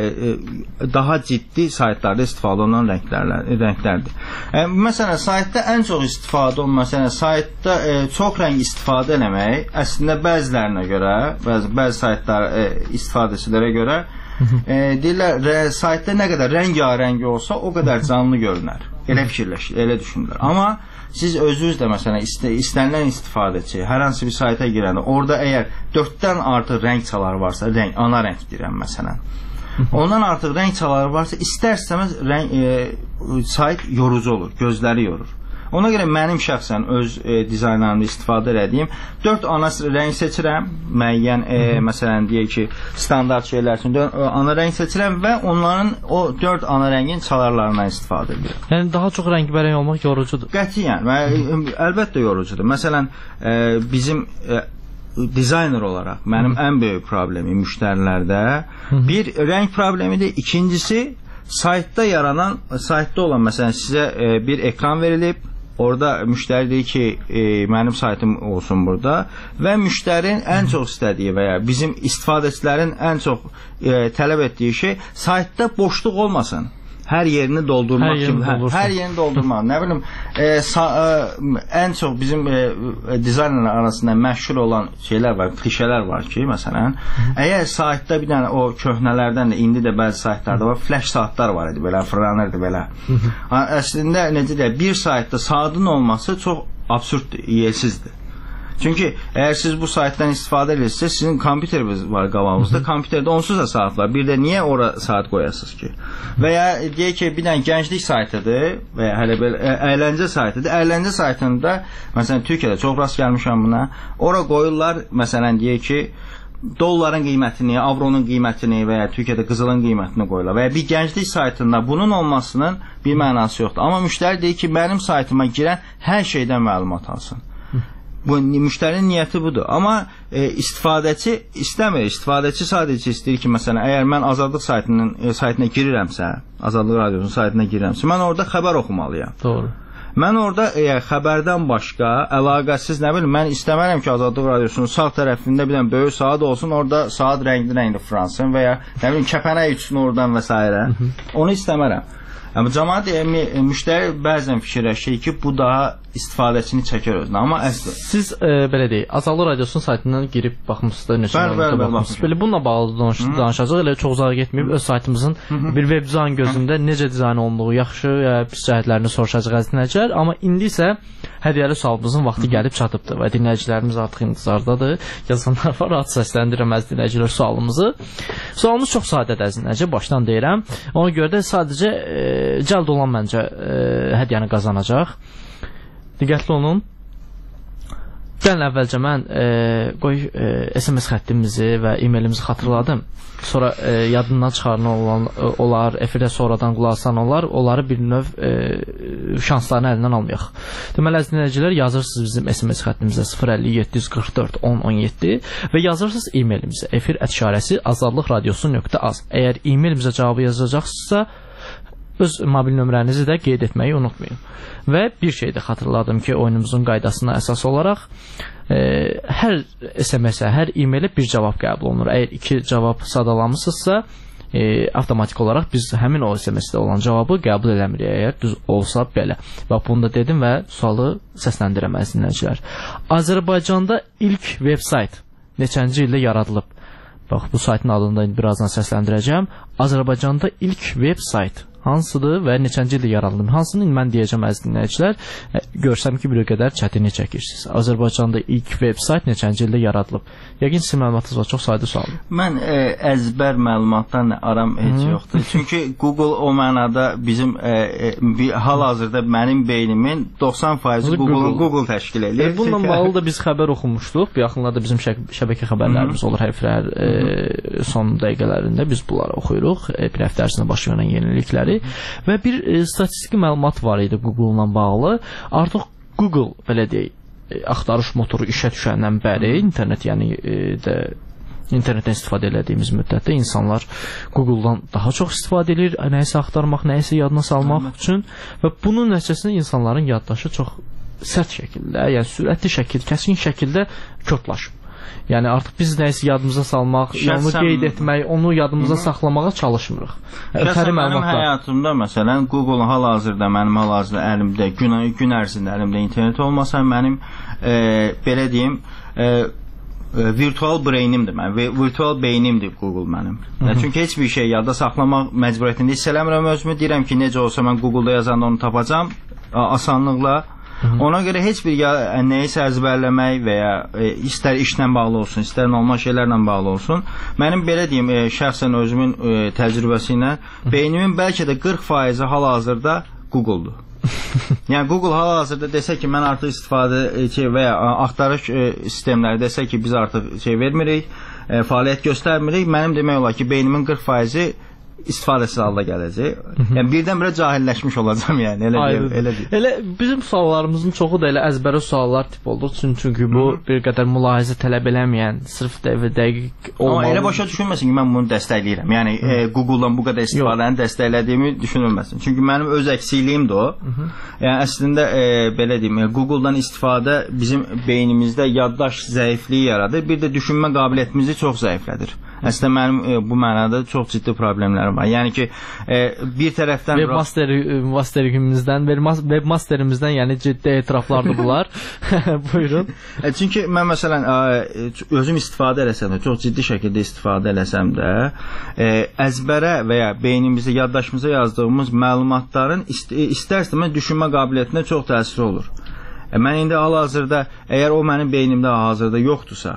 e, daha ciddi saytlarda istifadə olunan rənglərlə, rənglərdir. E, məsələn, saytda ən çox istifadə olunan, məsələn, saytda e, çox rəng istifadə eləmək əslində bəzilərinə görə, bəzi, bəzi saytlar e, istifadəçilərə görə e, deyirlər, saytda nə qədər rəngarəng olsa o qədər canlı görünər. Elə fikirləşir, elə düşünürlər. Amma siz özünüz də məsələn ist istənilən istifadəçi hər hansı bir sayta girəndə orada əgər dörddən artıq rəng çaları varsa, rəng, ana rəng deyirəm məsələn. Ondan artıq rəng çaları varsa istər-istəməz rəng e, sayt yorucu olur, gözləri yorur. Ona görə mənim şəxsən öz e, dizaynlarımda istifadə etdiyim dörd ana rəng seçirəm. Müəyyən e, məsələn deyək ki, standart şeylər üçün dörd ana rəng seçirəm və onların o dörd ana rəngin çalarlarından istifadə edirəm. Yəni daha çox rəngbərəng olmaq yorucudur. Qətiyyən, və əlbəttə yorucudur. Məsələn, e, bizim e, dizayner olaraq mənim ən böyük problemim müştərilərdə bir rəng problemidir. İkincisi saytda yaranan, saytda olan məsələn sizə e, bir ekran verilib. Orada müştəri deyir ki, e, mənim saytım olsun burada və müştərinin ən çox istədiyi və ya bizim istifadəçilərin ən çox e, tələb etdiyi şey saytda boşluq olmasın. Hər yerini doldurmaq hər yerini, kimi, hər, hər yerini doldurmaq. Nə bilim, e, sa, e, ən çox bizim e, dizaynerlər arasında məşhur olan şeylər var, klişələr var ki, məsələn, əgər saytda bir dənə o köhnələrdən də indi də bəzi saytlarda var, flash saatlar var idi, belə fırlanırdı belə. Əslində necə deyək, bir saytda saatın olması çox absurddur, yiyəsizdir. Çünki əgər siz bu saytdan istifadə edirsiniz, sizin kompüteriniz var qabağınızda, kompüterdə onsuz da saat var. Bir də niyə ora saat qoyasınız ki? Və ya deyək ki, bir dənə gənclik saytıdır və ya hələ belə əyləncə saytıdır. Əyləncə saytında, məsələn, Türkiyədə çox rast gəlmişəm buna. Ora qoyurlar, məsələn, deyək ki, dolların qiymətini, avronun qiymətini və ya Türkiyədə qızılın qiymətini qoyurlar. Və ya bir gənclik saytında bunun olmasının bir mənası yoxdur. Amma müştəri deyir ki, mənim saytıma girən hər şeydən məlumat alsın. Bu müştərinin niyyəti budur. Amma e, istifadəçi istəmir. İstifadəçi sadəcə istəyir ki, məsələn, əgər mən Azadlıq saytının e, saytına girirəmsə, Azadlıq Radiosunun saytına girirəmsə, mən orada xəbər oxumalıyam. Doğru. Mən orada e, xəbərdən başqa əlaqəsiz nə bilim, mən istəmərəm ki, Azadlıq Radiosunun sağ tərəfində bir dənə böyük saat olsun, orada saat rəngli-rəngli fransın və ya nə bilim kəpənək üçün oradan və s. Onu istəmərəm. Amma cəmaət e, müştəri bəzən fikirləşir ki, bu daha istifadəçini çəkər özünə. Amma əslində siz e, belə deyək, Azadlıq Radiosunun saytından girib baxmısınız da, neçə məlumatə baxmısınız. Belə bununla bağlı danış danışacağıq. Elə çox uzağa getməyib, öz saytımızın Hı -hı. bir web dizayn gözündə necə dizayn olunduğu, yaxşı ya pis cəhətlərini soruşacağıq əziz dinləyicilər. Amma indi isə hədiyyəli sualımızın vaxtı gəlib çatıbdır və dinləyicilərimiz artıq intizardadır. Yazanlar var, rahat səsləndirəm əziz dinləyicilər sualımızı. Sualımız çox sadədir əziz dinləyicilər, başdan deyirəm. Ona görə də sadəcə e, cəld olan məncə e, hədiyyəni qazanacaq. Diqqətli olun. Gəlin əvvəlcə mən e, qoy e, S M S xəttimizi və e-mailimizi xatırladım. Sonra e, yadından çıxaran olan, olar, efirə sonradan qulaq asan olar, onları bir növ e, şanslarını əlindən almayaq. Deməli, əziz dinləyicilər, yazırsınız bizim S M S xəttimizə sıfır əlli yeddi yüz qırx dörd on on yeddi və yazırsınız e-mailimizə efir ət işarəsi azadlıq radiosu nöqtə az. Əgər e-mailimizə cavabı yazacaqsınızsa, öz mobil nömrənizi də qeyd etməyi unutmayın. Və bir şey də xatırladım ki, oyunumuzun qaydasına əsas olaraq e, hər S M S-ə, hər e-mailə bir cavab qəbul olunur. Əgər iki cavab sadalamısınızsa, e, avtomatik olaraq biz həmin o S M S-də olan cavabı qəbul eləmirik, əgər düz olsa belə. Və bunu da dedim və sualı səsləndirəm əziz dinləyicilər. Azərbaycanda ilk veb sayt neçənci ildə yaradılıb? Bax, bu saytın adını da birazdan səsləndirəcəm. Azərbaycanda ilk veb sayt hansıdır və neçənci ildə yaradılıb? Hansını mən deyəcəm əziz dinləyicilər? Görsəm ki, bir o qədər çətinlik çəkirsiniz. Azərbaycanda ilk veb sayt neçənci ildə yaradılıb? Yəqin sizin məlumatınız var, çox sadə sualdır. Mən e, əzbər məlumatdan aram heç Hı. yoxdur. Çünki Google o mənada bizim e, e, hal-hazırda mənim beynimin doxsan faizi Google, Google təşkil edir. E, bununla bağlı da biz xəbər oxumuşduq. Bu yaxınlarda bizim şəbəkə xəbərlərimiz Hı. olur. Həftələr e, son dəqiqələrində biz bunları oxuyuruq. E, bir həftə ərzində baş verən yenilikləri. Və bir e, statistiki məlumat var idi Google-la bağlı. Artıq Google, belə deyək, e, axtarış motoru işə düşəndən bəri, internet, yəni e, də internetdən istifadə elədiyimiz müddətdə insanlar Google-dan daha çox istifadə edir, nəyisə axtarmaq, nəyisə yadına salmaq Hı. üçün və bunun nəticəsində insanların yaddaşı çox sərt şəkildə, yəni sürətli şəkildə, kəskin şəkildə köklaşıb. Yəni artıq biz nəyisə yadımıza salmaq, onu qeyd etmək, onu yadımıza Hı -hı. saxlamağa çalışmırıq. Şəxsən mənim həyatımda, məsələn, Google hal-hazırda mənim hal-hazırda əlimdə, gün, gün ərzində əlimdə internet olmasa, mənim e, belə deyim, e, e, virtual brainimdir mən, virtual beynimdir Google mənim. Hı -hı. Çünki heç bir şey yadda saxlamaq məcburiyyətində hiss eləmirəm özümü, deyirəm ki, necə olsa mən Google-da yazanda onu tapacam, asanlıqla. Ona görə heç bir nəyisə əzbərləmək və ya e, istər işlə bağlı olsun, istər normal şeylərlə bağlı olsun, mənim belə deyim, e, şəxsən özümün e, təcrübəsi ilə beynimin bəlkə də qırx faizi hal-hazırda Google-dur. Yəni Google hal-hazırda desə ki, mən artıq istifadə e, və ya axtarış e, sistemləri desə ki, biz artıq şey vermirik, e, fəaliyyət göstərmirik, mənim demək olar ki, beynimin qırx faizi istifadəsiz halda gələcək. Yəni birdən-birə cahilləşmiş olacam, yəni elə deyim, elə deyim. Elə bizim suallarımızın çoxu da elə əzbərə suallar tip oldu. Çünki bu Hı -hı. bir qədər mülahizə tələb eləməyən, sırf dəqiq olmalı. Amma elə başa düşülməsin ki, mən bunu dəstəkləyirəm. Yəni e, Google-dan bu qədər istifadəni dəstəklədiyimi düşünülməsin. Çünki mənim öz əksiyiliyim də o. Hı -hı. Yəni əslində e, belə deyim, e, Google-dan istifadə bizim beynimizdə yaddaş zəifliyi yaradır. Bir də düşünmə qabiliyyətimizi çox zəiflədir. Əslində mənim e, bu mənada çox ciddi problemlərim var. Yəni ki, e, bir tərəfdən webmaster masterimizdən, webmasterimizdən, yəni ciddi etiraflardır bunlar. Buyurun. E, çünki mən məsələn e, özüm istifadə eləsəm də, çox ciddi şəkildə istifadə eləsəm də, e, əzbərə və ya beynimizə, yaddaşımıza yazdığımız məlumatların ist istər-istəməz düşünmə qabiliyyətinə çox təsiri olur. E, mən indi hal-hazırda, əgər o mənim beynimdə hazırda yoxdursa,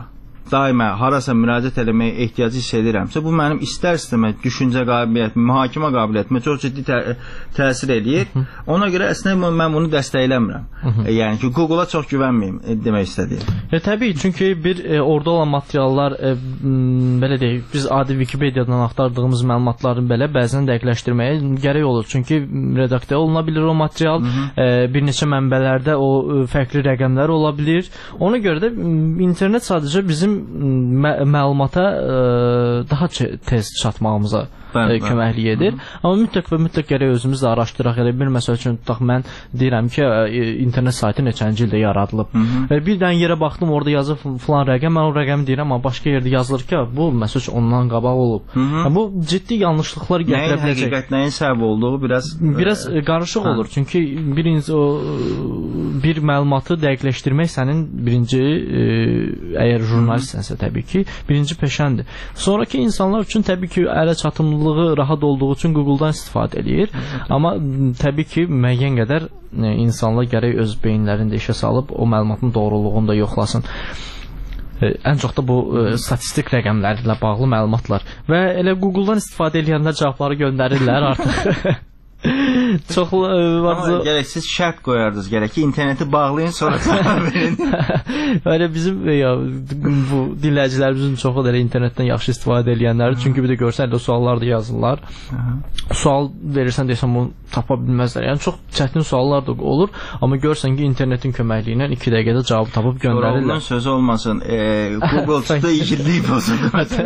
daima harasa müraciət eləməyə ehtiyacı hiss edirəmsə, bu mənim istər-istəməz düşüncə qabiliyyətimə, mühakimə qabiliyyətimə çox ciddi tə təsir eləyir. Ona görə əslində mən bunu dəstəkləmirəm. E, yəni ki, Google-a çox güvənməyim e, demək istədiyim. E, təbii, çünki bir e, orada olan materiallar e, m, belə deyək, biz adi Wikipediyadan axtardığımız məlumatları belə bəzən dəqiqləşdirməyə gərək olur. Çünki redaktə oluna bilir o material, e, bir neçə mənbələrdə o e, fərqli rəqəmlər ola bilir. Ona görə də internet sadəcə bizim mə məlumata e, daha tez çatmağımıza Bəli, köməklik edir. Hı -hı. Amma mütləq və mütləq gərək özümüz də araşdıraq. Elə bir məsəl üçün tutaq, mən deyirəm ki, internet saytı neçənci ildə yaradılıb. Hı -hı. Və bir dənə yerə baxdım, orada yazıb falan rəqəm, mən o rəqəmi deyirəm, amma başqa yerdə yazılır ki, bu məsəl üçün ondan qabaq olub. Hı -hı. Bu ciddi yanlışlıqlar gətirə biləcək. Nəyin həqiqət, nəyin səbəb olduğu biraz biraz e, qarışıq hə. olur. Çünki birinci o bir məlumatı dəqiqləşdirmək sənin birinci e, əgər jurnalistsənsə təbii ki, birinci peşəndir. Sonraki insanlar üçün təbii ki, ələ çatımlı rahat olduğu üçün Google-dan istifadə eləyir. Amma təbii ki, müəyyən qədər e, insanlar gərək öz beyinlərində işə salıb o məlumatın doğruluğunu da yoxlasın. E, ən çox da bu e, statistik rəqəmlərlə bağlı məlumatlar. Və elə Google-dan istifadə edənlər cavabları göndərirlər artıq. Çox Amma gərək siz şərt qoyardınız, gərək ki, interneti bağlayın, sonra cavab verin. Öyle bizim ya, bu dinləyicilərimizin çoxu da internetdən yaxşı istifadə edənlərdir. Çünki bir də görsən də suallar da yazırlar. Sual verirsən desəm bunu tapa bilməzlər. Yəni çox çətin suallar da olur, amma görsən ki, internetin köməkliyi ilə iki dəqiqədə cavab tapıb göndərirlər. Sonra onun sözü olmasın, e, Google çıxdı igidlik bozuldu.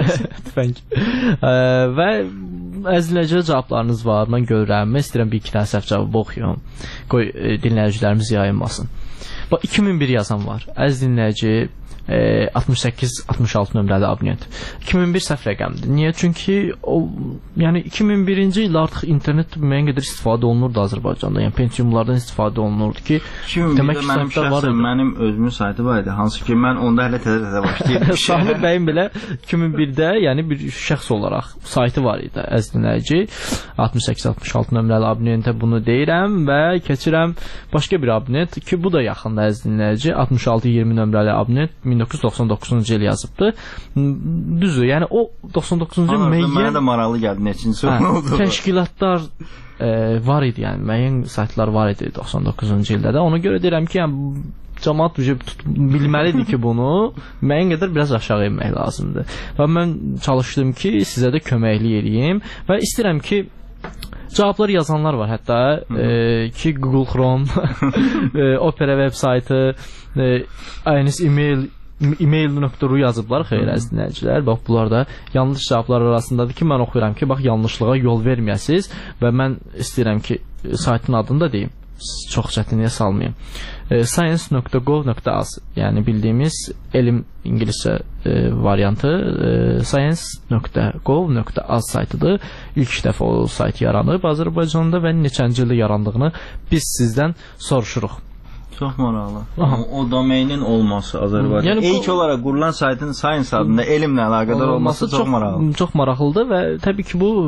Və əzləcə cavablarınız var, mən görürəm. Mən istəyirəm bir iki dənə səhv cavabı oxuyum. Qoy e, dinləyicilərimiz yayınmasın. Bax, iki min bir yazan var. Əziz dinləyici, e, altmış səkkiz altmış altı nömrəli abunent. iki min bir səhv rəqəmdir. Niyə? Çünki o, yəni iki min birinci ildə artıq internet müəyyən qədər istifadə olunurdu Azərbaycanda. Yəni Pentiumlardan istifadə olunurdu ki, demək ki, mənim şəxsən mənim özümün saytı var idi. Hansı ki, mən onda hələ təzə-təzə başlayırdım. Samir bəyin belə iki min birdə yəni bir şəxs olaraq saytı var idi, əziz dinləyici. altmış səkkiz altmış altı nömrəli abunentə bunu deyirəm və keçirəm başqa bir abunent ki, bu da yaxında, əziz dinləyici. altmış altı iyirmi nömrəli abunent min doqquz yüz doxsan doqquzuncu il yazıbdı. Düzdür, yəni o doxsan doqquzuncu il müəyyən... Mənə də maraqlı gəldi, neçinci hə, oldu. Təşkilatlar e, var idi, yəni müəyyən saytlar var idi doxsan doqquzuncu ildə də. Ona görə deyirəm ki, yəni, cəmaat bilməlidir ki, bunu müəyyən qədər biraz aşağı inmək lazımdır. Və mən çalışdım ki, sizə də köməklik edeyim və istəyirəm ki, cavabları yazanlar var hətta e, ki Google Chrome, e, Opera web saytı, e, aynis email email nöqtə ru yazıblar, xeyr əziz dinləyicilər. Bax, bunlar da yanlış cavablar arasındadır ki, mən oxuyuram ki, bax, yanlışlığa yol verməyəsiz və mən istəyirəm ki, saytın adını da deyim, çox çətinliyə salmayayım. E, science nöqtə gov nöqtə az, yəni bildiyimiz elm ingiliscə e, variantı e, science nöqtə gov nöqtə az saytıdır. İlk dəfə o sayt yaranıb Azərbaycanda və neçənci ildə yarandığını biz sizdən soruşuruq. Çox maraqlı. O domeinin olması Azərbaycanda. Yəni, İlk bu, olaraq qurulan saytın Science adında elmlə əlaqədar olması, olması çox, çox maraqlı. Çox maraqlıdır və təbii ki, bu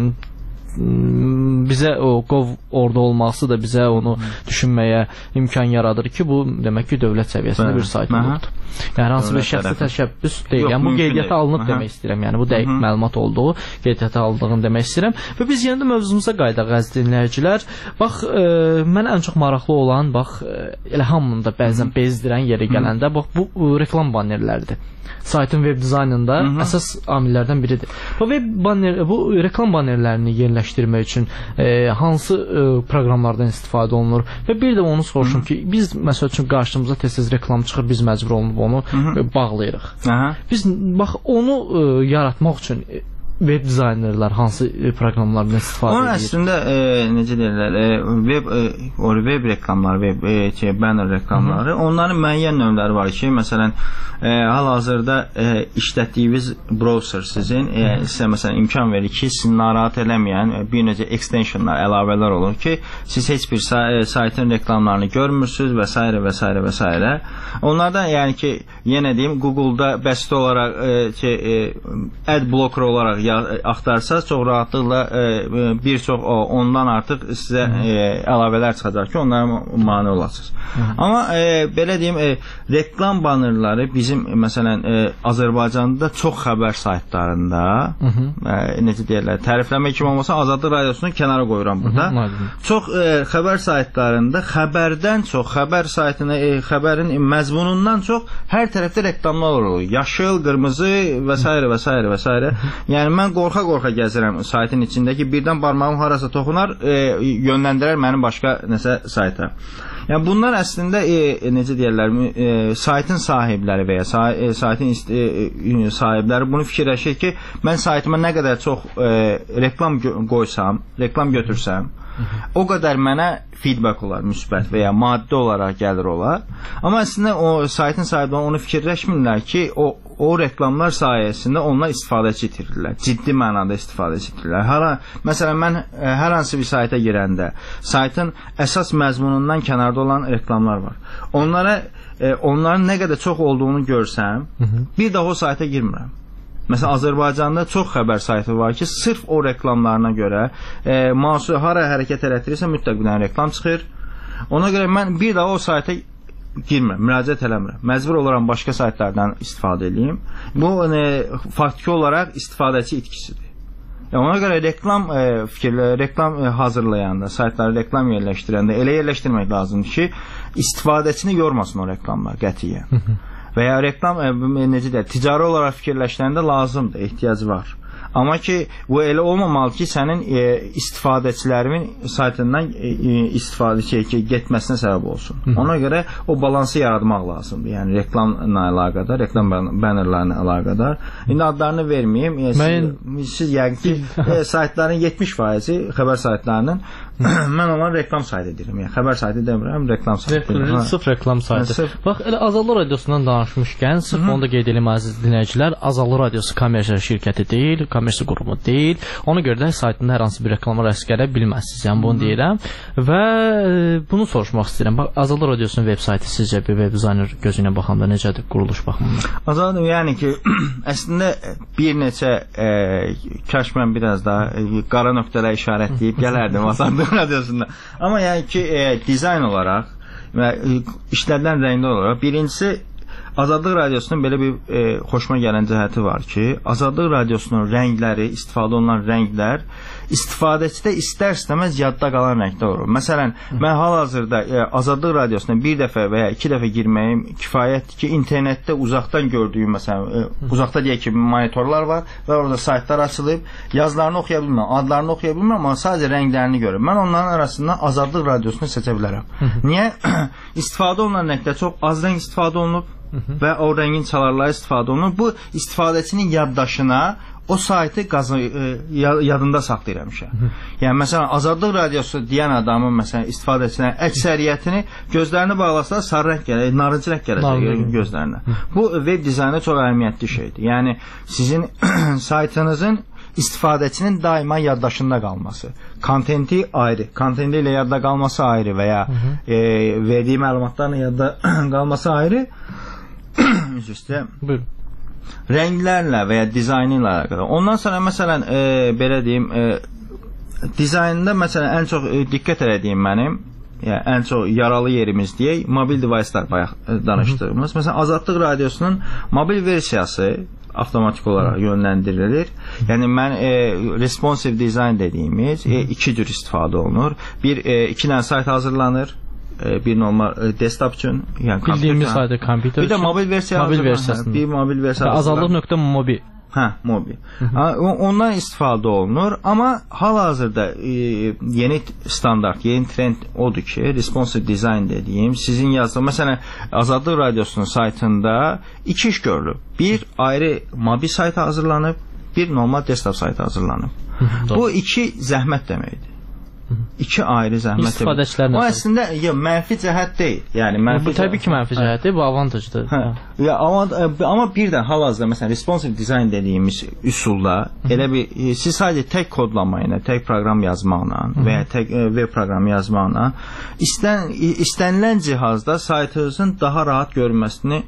bizə o Gov orada olması da bizə onu düşünməyə imkan yaradır ki, bu demək ki, dövlət səviyyəsində Bəli. bir sayt olubdur. Yəni hansı bir şəxsi təşəbbüs deyil. Yəni bu qeydiyyata alınıb Aha. demək istəyirəm. Yəni bu dəqiq Hı -hı. məlumat olduğu, qeydiyyata alındığını demək istəyirəm. Və biz yenə də mövzumuza qayıdaq, əziz dinləyicilər. Bax, e, mən ən çox maraqlı olan, bax, elə hamının da bəzən bezdirən yerə gələndə, bax, bu reklam bannerləridir. Saytın web dizaynında Hı -hı. əsas amillərdən biridir. Bu web banner, bu reklam bannerlərini yerləşdirmək üçün e, hansı e, proqramlardan istifadə olunur? Və bir də onu soruşum Hı -hı. ki, biz məsəl üçün qarşımıza tez-tez reklam çıxır, biz məcbur olunub onu Hı -hı. E, bağlayırıq. Aha. Biz bax onu e, yaratmaq üçün e, web dizaynerlər hansı proqramlardan istifadə edir? Onun əslində e, necə deyirlər, e, web e, o web reklamları, web e, şey, banner reklamları, Hı -hı. onların müəyyən növləri var ki, məsələn, e, hal-hazırda e, işlətdiyiniz browser sizin e, sizə məsələn imkan verir ki, sizi narahat eləməyən bir necə extensionlar, əlavələr olur ki, siz heç bir say saytın reklamlarını görmürsünüz və s. və s. və s. Onlardan yəni ki, yenə deyim, Google-da bəsit olaraq e, şey, e, ad blocker olaraq ya, axtarsaz, çox rahatlıqla e, bir çox o, ondan artıq sizə e, əlavələr çıxacaq ki, onlara mane olasınız. Hı. Amma e, belə deyim, e, reklam bannerları bizim məsələn e, Azərbaycanda çox xəbər saytlarında, e, necə deyirlər, tərifləmə kimi olmasa Azadlıq Radiosunu kənara qoyuram burada. Hı -hı. Çox e, xəbər saytlarında xəbərdən çox, xəbər saytına, e, xəbərin məzmunundan çox hər tərəfdə reklamlar olur. Yaşıl, qırmızı və s. və s. və s. Yəni mən qorxa-qorxa gəzirəm saytın içindəki, birdən barmağım harasa toxunar, e, yönləndirər məni başqa nəsə sayta. Yəni bunlar əslində e, necə deyirlər, e, saytın sahibləri və ya sa e, saytın e, sahibləri bunu fikirləşir ki, mən saytıma nə qədər çox e, reklam qoysam, reklam götürsəm, o qədər mənə feedback olar, müsbət və ya maddi olaraq gəlir olar. Amma əslində o saytın sahibləri onu fikirləşmirlər ki, o, o reklamlar sayəsində onlar istifadəçi itirirlər. Ciddi mənada istifadəçi itirirlər. Hala, məsələn, mən hər hansı bir sayta girəndə saytın əsas məzmunundan kənarda olan reklamlar var. Onlara, e, onların nə qədər çox olduğunu görsəm, bir daha o sayta girmirəm. Məsələn, Azərbaycanda çox xəbər saytı var ki, sırf o reklamlarına görə e, mahsul hara hərəkət elətdirirsə mütləq bir dənə reklam çıxır. Ona görə mən bir daha o sayta girmirəm, müraciət eləmirəm. Məcbur olaram başqa saytlardan istifadə edeyim. Bu e, faktiki olaraq istifadəçi itkisidir. E, ona görə reklam e, fikirlə, reklam e, hazırlayanda, saytları reklam yerləşdirəndə elə yerləşdirmək lazımdır ki, istifadəçini yormasın o reklamlar qətiyyən. Və ya reklam necə deyək, ticari olaraq fikirləşəndə lazımdır, ehtiyac var. Amma ki, bu elə olmamalı ki, sənin e, istifadəçilərin saytından e, istifadə şey, ki, getməsinə səbəb olsun. Hı -hı. Ona görə o balansı yaratmaq lazımdır. Yəni reklamla əlaqədar, reklam bannerlarına əlaqədar. İndi adlarını verməyim. E, Mən... Siz, siz yəqin ki, e, saytların yetmiş faizi xəbər saytlarının mən onları reklam saytı edirəm. Yəni xəbər saytı demirəm, reklam saytı. Sırf reklam saytı. Sırf... Bax, elə Azadlıq Radiosundan danışmışkən, sırf Hı -hı. onu da qeyd edelim əziz dinləyicilər, Azadlıq Radiosu kommersiya şirkəti deyil, kommersiya qurumu deyil. Ona görə də saytında hər hansı bir reklamlar əskərə bilməzsiniz. Yəni bunu deyirəm və bunu soruşmaq istəyirəm. Bax, Azadlıq Radiosunun veb saytı sizcə bir web dizayner gözü ilə baxanda necədir quruluş baxımından? Azadlıq, yəni ki, əslində bir neçə e, kaş mən biraz daha e, qara nöqtələ işarətləyib gələrdim Azadlıq Radiosunda. Amma yəni ki, e, dizayn olaraq və e, işlədilən rəngli olaraq birincisi Azadlıq Radiosunun belə bir e, xoşuma gələn cəhəti var ki, Azadlıq Radiosunun rəngləri, istifadə olunan rənglər istifadəçidə istər-istəməz yadda qalan rəngdə olur. Məsələn, mən hal-hazırda e, Azadlıq Radiosuna bir dəfə və ya iki dəfə girməyim kifayətdir ki, internetdə uzaqdan gördüyüm, məsələn, e, uzaqda deyək ki, monitorlar var və orada saytlar açılıb, yazılarını oxuya bilmirəm, adlarını oxuya bilmirəm, amma sadəcə rənglərini görürəm. Mən onların arasından Azadlıq Radiosunu seçə bilərəm. Niyə? İstifadə olunan rəngdə çox az rəng istifadə olunub və o rəngin çalarları istifadə olunur. Bu istifadəçinin yaddaşına o saytı qazı, e, yadında saxlayır həmişə. Yəni məsələn Azadlıq Radiosu deyən adamın məsələn istifadəçisinə əksəriyyətini gözlərini bağlasa sarı rəng gələcək, narıncı rəng gələcək gözlərinə. Bu web dizaynda çox əhəmiyyətli şeydir. Yəni sizin saytınızın istifadəçinin daima yaddaşında qalması. Kontenti ayrı, kontenti ilə yadda qalması ayrı və ya e, verdiyi məlumatlarla yadda qalması ayrı. Üstə rənglərlə və ya dizaynı ilə əlaqədar. Ondan sonra məsələn e, belə deyim, e, dizaynında məsələn ən çox e, diqqət elədiyim mənim, yəni ən çox yaralı yerimiz deyək, mobil device'lar bayaq e, danışdığımız. Məsələn Azadlıq Radiosunun mobil versiyası avtomatik olaraq yönləndirilir. Yəni mən e, responsive design dediyimiz e, iki cür istifadə olunur. Bir e, iki dənə sayt hazırlanır. Bir normal desktop üçün, yəni bildiyimiz sayda kompüter. Bir də mobil versiya, mobil versiyasında. Bir mobil versiya. Azadlıq.mobi. Hə, mobil. Ondan istifadə olunur, amma hal-hazırda e, yeni standart, yeni trend odur ki, responsive design dediyim, sizin yazdığınız, məsələn, Azadlıq Radiosunun saytında iki iş görülüb. Bir ayrı mobil sayt hazırlanıb, bir normal desktop sayt hazırlanıb. Bu iki zəhmət deməkdir. İki ayrı zəhmət. İstifadəçilərlə. O əslində ya, mənfi cəhət deyil. Yəni mənfi. Bu təbii ki, mənfi cəhətdir, bu avantajdır. Hə. Ya amma, amma birdən hal-hazırda məsələn responsive design dediyimiz üsulla elə bir siz sadəcə tək kodlama ilə, tək proqram yazmaqla və ya tək web proqramı yazmaqla istən istənilən cihazda saytınızın daha rahat görünməsini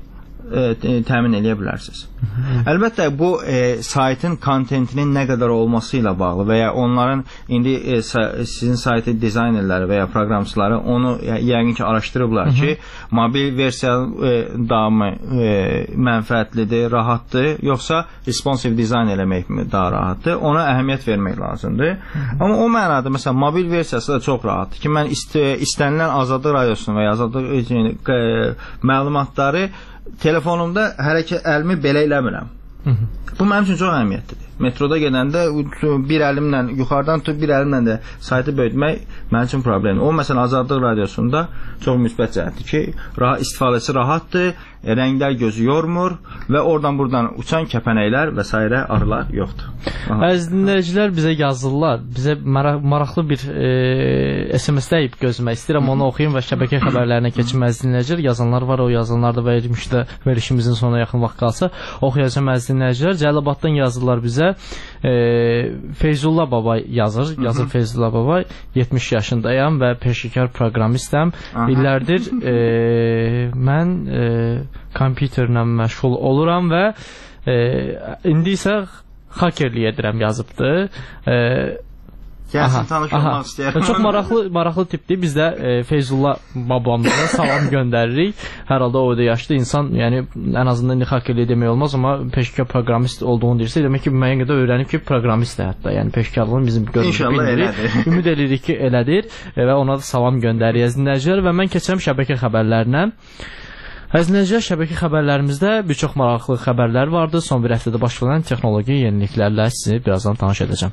e, təmin edə bilərsiniz. Əlbəttə bu e, saytın kontentinin nə qədər olması ilə bağlı və ya onların indi e, sizin saytı dizaynerləri və ya proqramçıları onu yəqin ki araşdırıblar ki, mobil versiya e, daha mı e, mənfəətlidir, rahatdır, yoxsa responsive dizayn eləmək daha rahatdır. Ona əhəmiyyət vermək lazımdır. Hı -hı. Amma o mənada məsələn mobil versiyası da çox rahatdır ki, mən ist istənilən Azadlıq Radiosunu və ya Azadlıq e, məlumatları telefonumda hərəkət əlimi belə eləmirəm. Hı -hı. Bu mənim üçün çox əhəmiyyətlidir. Metroda gedəndə bir əlimlə yuxarıdan tutub bir əlimlə də saytı böyütmək mənim üçün problemdir. O məsələn Azadlıq Radiosunda çox müsbət cəhətdir ki, rahat, istifadəsi rahatdır, rənglər gözü yormur və oradan buradan uçan kəpənəklər və s. arılar yoxdur. Əziz dinləyicilər bizə yazırlar. Bizə maraqlı bir e, S M S deyib gözləmək istəyirəm. Onu oxuyum və şəbəkə xəbərlərinə keçim. Əziz dinləyicilər, yazanlar var, o yazanlar da verilmişdə verilişimizin sonuna yaxın vaxt qalsa oxuyacağım. Əziz dinləyicilər, Cəlilabaddan yazırlar bizə. E, Feyzullah baba yazır. Yazır Feyzullah baba. yetmiş yaşındayam və peşəkar proqramistəm. İllərdir e, mən e, kompüterlə məşğul oluram və e, indi isə hakerlik edirəm yazıbdır. E, Gəlsin tanış olmaq istəyirəm. Çox maraqlı maraqlı tipdir. Biz də e, Feyzullah babamıza salam göndəririk. Hər halda o da yaşlı insan, yəni ən azından indi hakerlik demək olmaz, amma peşəkar proqramist olduğunu deyirsə, demək ki, müəyyən qədər öyrənib ki, proqramistdir hətta. Yəni peşəkarlığın bizim görünüşü bildirir. Ümid edirik ki, elədir e, və ona da salam göndəririk dinləyicilər və mən keçirəm şəbəkə xəbərlərinə. Əziz dinləyicilər, şəbəkə xəbərlərimizdə bir çox maraqlı xəbərlər vardı. Son bir həftədə baş verən texnoloji yeniliklərlə sizi birazdan tanış edəcəm.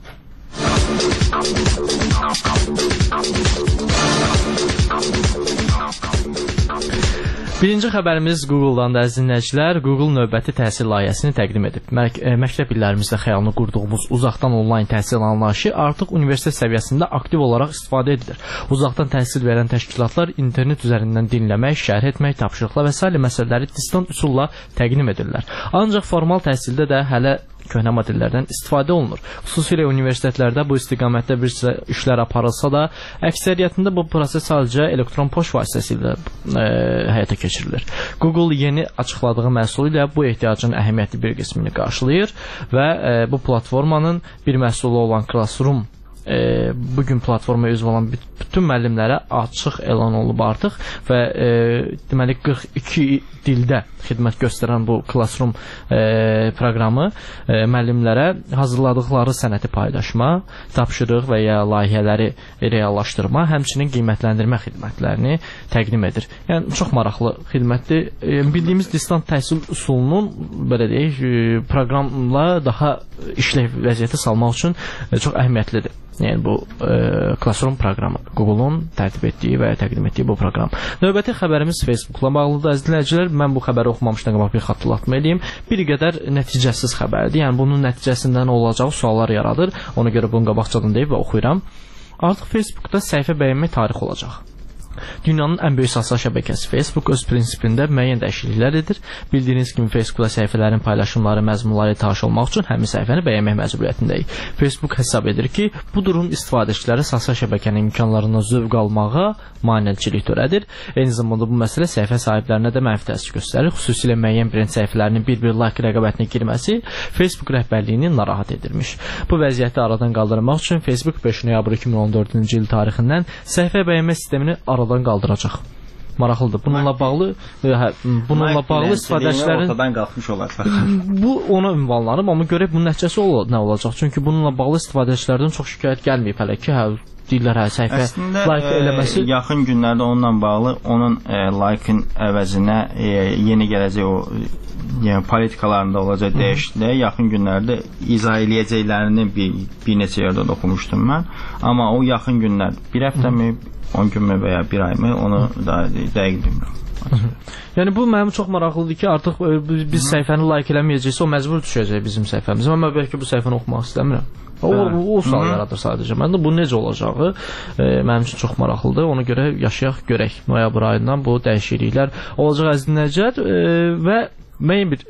Birinci xəbərimiz Google-dan da əziz dinləyicilər. Google növbəti təhsil layihəsini təqdim edib. Mək məktəb illərimizdə xəyalını qurduğumuz uzaqdan onlayn təhsil anlayışı artıq universitet səviyyəsində aktiv olaraq istifadə edilir. Uzaqdan təhsil verən təşkilatlar internet üzərindən dinləmək, şərh etmək, tapşırıqlar və sair məsələləri distant üsulla təqdim edirlər. Ancaq formal təhsildə də hələ köhnə modellərdən istifadə olunur. Xüsusilə universitetlərdə bu istiqamətdə bir sıra işlər aparılsa da, əksəriyyətində bu proses sadəcə elektron poçt vasitəsilə e, həyata keçirilir. Google yeni açıqladığı məhsulu ilə bu ehtiyacın əhəmiyyətli bir qismini qarşılayır və e, bu platformanın bir məhsulu olan Classroom E, bugün platformaya üzv olan bütün müəllimlərə açıq elan olub artıq və e, deməli qırx iki dildə xidmət göstərən bu Classroom e, proqramı e, müəllimlərə hazırladıqları sənəti paylaşma, tapşırıq və ya layihələri reallaşdırma, həmçinin qiymətləndirmə xidmətlərini təqdim edir. Yəni çox maraqlı xidmətdir. E, bildiyimiz distant təhsil üsulunun belə deyək, e, proqramla daha işləv vəziyyətə salmaq üçün e, çox əhəmiyyətlidir. Yəni bu e, Classroom proqramı, Google-un tərtib etdiyi və təqdim etdiyi bu proqram. Növbəti xəbərimiz Facebook-la bağlıdır. Əziz dinləyicilər, mən bu xəbəri oxumamışdan qabaq bir xatırlatma edeyim. Bir qədər nəticəsiz xəbərdir. Yəni bunun nəticəsində nə olacağı suallar yaradır. Ona görə bunu qabaqcadan deyib və oxuyuram. Artıq Facebookda səhifə bəyənmək tarixi olacaq. Dünyanın ən böyük sosial şəbəkəsi Facebook öz prinsipində müəyyən dəyişikliklər edir. Bildiyiniz kimi Facebookda səhifələrin paylaşımları, məzmunları tanış olmaq üçün həmin səhifəni bəyənmək məcburiyyətindəyik. Facebook hesab edir ki, bu durum istifadəçiləri sosial şəbəkənin imkanlarından zövq almağa maneçilik törədir. Eyni zamanda bu məsələ səhifə sahiblərinə də mənfi təsir göstərir. Xüsusilə müəyyən brend səhifələrinin bir-bir like rəqabətinə girməsi Facebook rəhbərliyini narahat edirmiş. Bu vəziyyəti aradan qaldırmaq üçün Facebook beş noyabr iki min on dördüncü il tarixindən səhifə bəyənmə sistemini aradan qaldıracaq. Maraqlıdır. Bununla bağlı hə, bununla bağlı istifadəçilərin ortadan qalxmış olacaq. Bu ona ünvanlanıb, amma görək bunun nəticəsi ol nə olacaq? Çünki bununla bağlı istifadəçilərdən çox şikayət gəlməyib hələ ki, hə deyirlər hə səhifə like e, eləməsi. Yaxın günlərdə onunla bağlı onun e, like-ın əvəzinə e, yeni gələcək o yəni politikalarında olacaq dəyişikliklər yaxın günlərdə izah eləyəcəklərini bir, bir neçə yerdə oxumuşdum mən. Amma o yaxın günlər bir həftəmi, on günmü və ya bir ayımı onu da dəqiq bilmirəm. Yəni bu mənim çox maraqlıdır ki, artıq biz səhifəni like eləməyəcəksə o məcbur düşəcək bizim səhifəmizə. Amma bəlkə bu səhifəni oxumaq istəmirəm. O, o, o sual yaradır sadəcə. Məndə bu necə olacağı e, mənim üçün çox maraqlıdır. Ona görə yaşayaq, görək. Noyabr ayından bu dəyişikliklər olacaq əziz dinləyicilər e, və müəyyən bir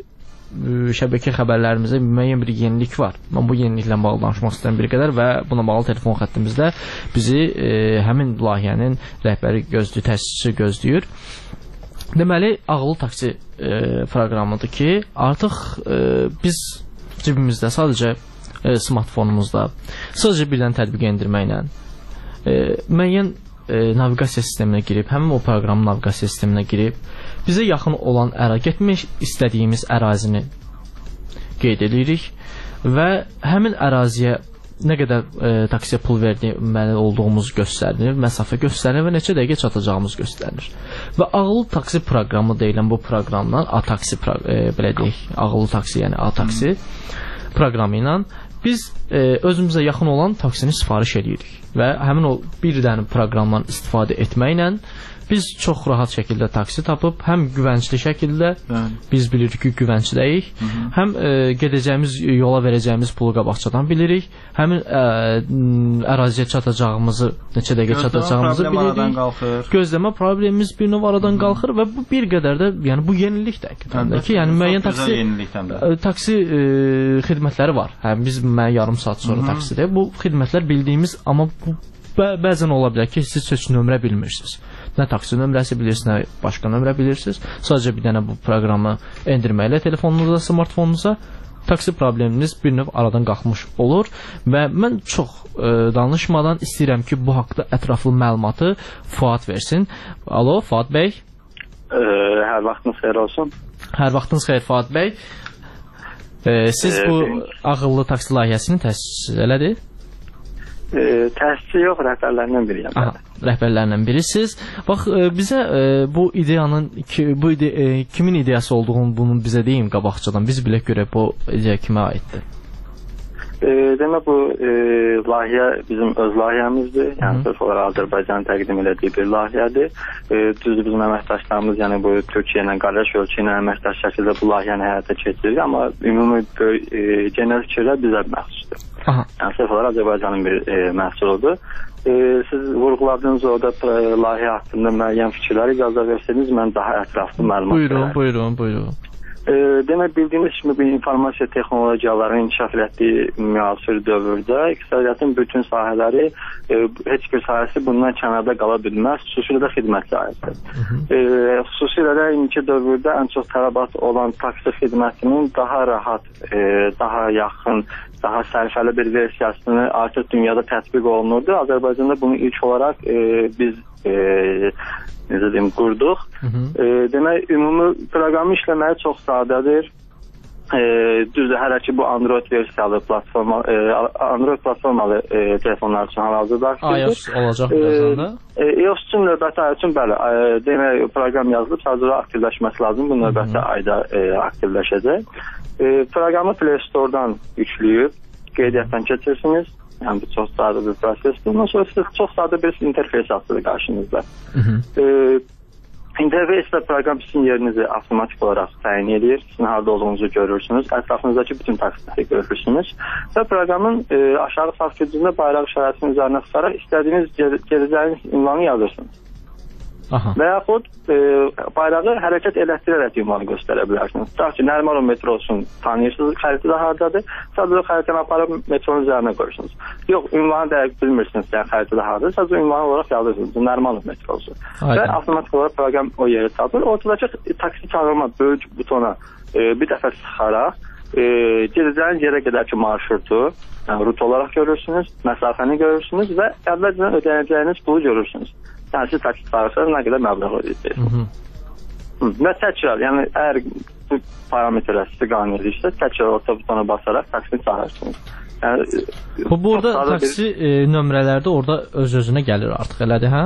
şəbəkə xəbərlərimizdə müəyyən bir yenilik var. Mən bu yeniliklə bağlı danışmaq istəyirəm bir qədər və buna bağlı telefon xəttimizdə bizi e, həmin layihənin rəhbəri gözləyir, təsisçisi gözləyir. Deməli, ağıllı taksi e, proqramıdır ki, artıq e, biz cibimizdə sadəcə e, smartfonumuzda sadəcə bir dənə tətbiq endirməklə e, müəyyən e, naviqasiya sisteminə girib, həmin o proqramın naviqasiya sisteminə girib, bizə yaxın olan əra, getmək istədiyimiz ərazini qeyd edirik və həmin əraziyə nə qədər e, taksiyə pul verməli olduğumuz göstərilir, məsafə göstərilir və neçə dəqiqə çatacağımız göstərilir. Və ağıllı taksi proqramı deyilən bu proqramdan A-taksi, e, belə deyək, ağıllı taksi, yəni A-taksi proqramı ilə biz e, özümüzə yaxın olan taksini sifariş edirik və həmin o bir dənə proqramdan istifadə etməklə biz çox rahat şəkildə taksi tapıb, həm güvəncli şəkildə, bəli, biz bilirik ki, güvəncləyik, hı -hı. həm e, gedəcəyimiz yola verəcəyimiz pulu qabaqcadan bilirik, həmin e, əraziyə çatacağımızı, neçə dəqiqə çatacağımızı bilirik. Gözləmə problemimiz bir növ aradan qalxır və bu bir qədər də, yəni bu yenilik də həqiqətən də ki, yəni müəyyən taksi, e, taksi e, xidmətləri var. Hə, biz müəyyən yarım saat sonra Hı -hı. taksidə bu xidmətlər bildiyimiz, amma bu bəzən ola bilər ki, siz heç nömrə bilmirsiniz. Nə taksi nömrəsi bilirsiniz, nə başqa nömrə bilirsiniz. Sadəcə bir dənə bu proqramı endirməklə telefonunuza, smartfonunuza taksi probleminiz bir növ aradan qalxmış olur və mən çox e, danışmadan istəyirəm ki, bu haqda ətraflı məlumatı Fuad versin. Alo, Fuad bəy. E, hər vaxtınız xeyir olsun. Hər vaxtınız xeyir, Fuad bəy. E, siz e, bu benim... ağıllı taksi layihəsini təsis elədir? E, təsisçi yox, rəhbərlərindən biriyəm. Aha, rəhbərlərindən birisiz. Bax, e, bizə e, bu ideyanın, ki, bu ide, e, kimin ideyası olduğunu bunu bizə deyin qabaqcadan. Biz bilək görək bu ideya kimə aiddir? E, demək, bu e, layihə bizim öz layihəmizdir. Yəni, sırf olaraq Azərbaycanın təqdim elədiyi bir layihədir. E, düzdür, bizim əməkdaşlarımız, yəni bu Türkiyə ilə, qardaş ölkə ilə əməkdaş şəkildə bu layihəni həyata keçirir. Amma ümumi e, genel fikirlər bizə məxsusdur. Aha. Yəni, sırf olaraq Azərbaycanın bir e, məhsuludur. E, siz vurğuladığınız orada e, layihə haqqında müəyyən fikirləri icazə verseniz, mən daha ətraflı məlumat Buyurun, verəm. buyurun, buyurun. E, demək, bildiyimiz kimi bir informasiya texnologiyalarının inkişaf etdiyi müasir dövrdə iqtisadiyyatın bütün sahələri, e, heç bir sahəsi bundan kənarda qala bilməz, xüsusilə də xidmət sahəsi. E, xüsusilə də indiki dövrdə ən çox tələbat olan taksi xidmətinin daha rahat, e, daha yaxın, daha sərfəli bir versiyasını artıq dünyada tətbiq olunurdu. Azərbaycanda bunu ilk olaraq e, biz e, necə deyim, qurduq. Hı -hı. E, demək, ümumi proqramı işləməyi çox sadədir. E, düzdür, hələ ki bu Android versiyalı platforma, e, Android platformalı e, telefonlar üçün hal-hazırda aktivdir. iOS olacaq birazdan da. E, iOS üçün növbəti ay üçün bəli, e, demək, proqram yazılıb, sadəcə aktivləşməsi lazım. Bu növbəti Hı -hı. ayda e, aktivləşəcək. E, proqramı Play Store-dan yükləyib qeydiyyatdan keçirsiniz. Yəni bu çox sadə bir prosesdir. Ondan sonra siz çox sadə bir interfeys açılır qarşınızda. E, interfeyslə proqram sizin yerinizi avtomatik olaraq təyin edir. Sizin harada olduğunuzu görürsünüz. Ətrafınızdakı bütün taksiləri görürsünüz. Və proqramın e, aşağı sağ küncündə bayraq işarəsinin üzərinə çıxaraq istədiyiniz gedəcəyiniz ünvanı yazırsınız. Aha. Və yaxud e, bayrağı hərəkət elətdirərək ünvanı göstərə bilərsiniz. Tutaq ki, Nərimanov metrosun tanıyırsınız, xəritədə haradadır. Sadəcə xəritəni aparıb metronun üzərinə qoyursunuz. Yox, ünvanı dəqiq bilmirsiniz, yəni xəritədə haradadır. Sadəcə ünvanı olaraq yazırsınız. Nərimanov metrosu. Aynen. Və avtomatik olaraq proqram o yeri tapır. Ortadakı taksi çağırma böyük butona e, bir dəfə sıxaraq e, gedəcəyiniz yerə qədərki marşrutu, yəni rut olaraq görürsünüz, məsafəni görürsünüz və əvvəlcədən ödənəcəyiniz pulu görürsünüz. Yəni siz taksi çağırsanız nə qədər məbləğ ödəyəcəksiniz. Və təkrar, yəni əgər bu parametrlər sizə qane edirsə, təkrar orta butona basaraq taksini çağırırsınız. Yəni, bu burada taksi bir... e, nömrələrdə orada öz-özünə gəlir artıq, elədir, hə?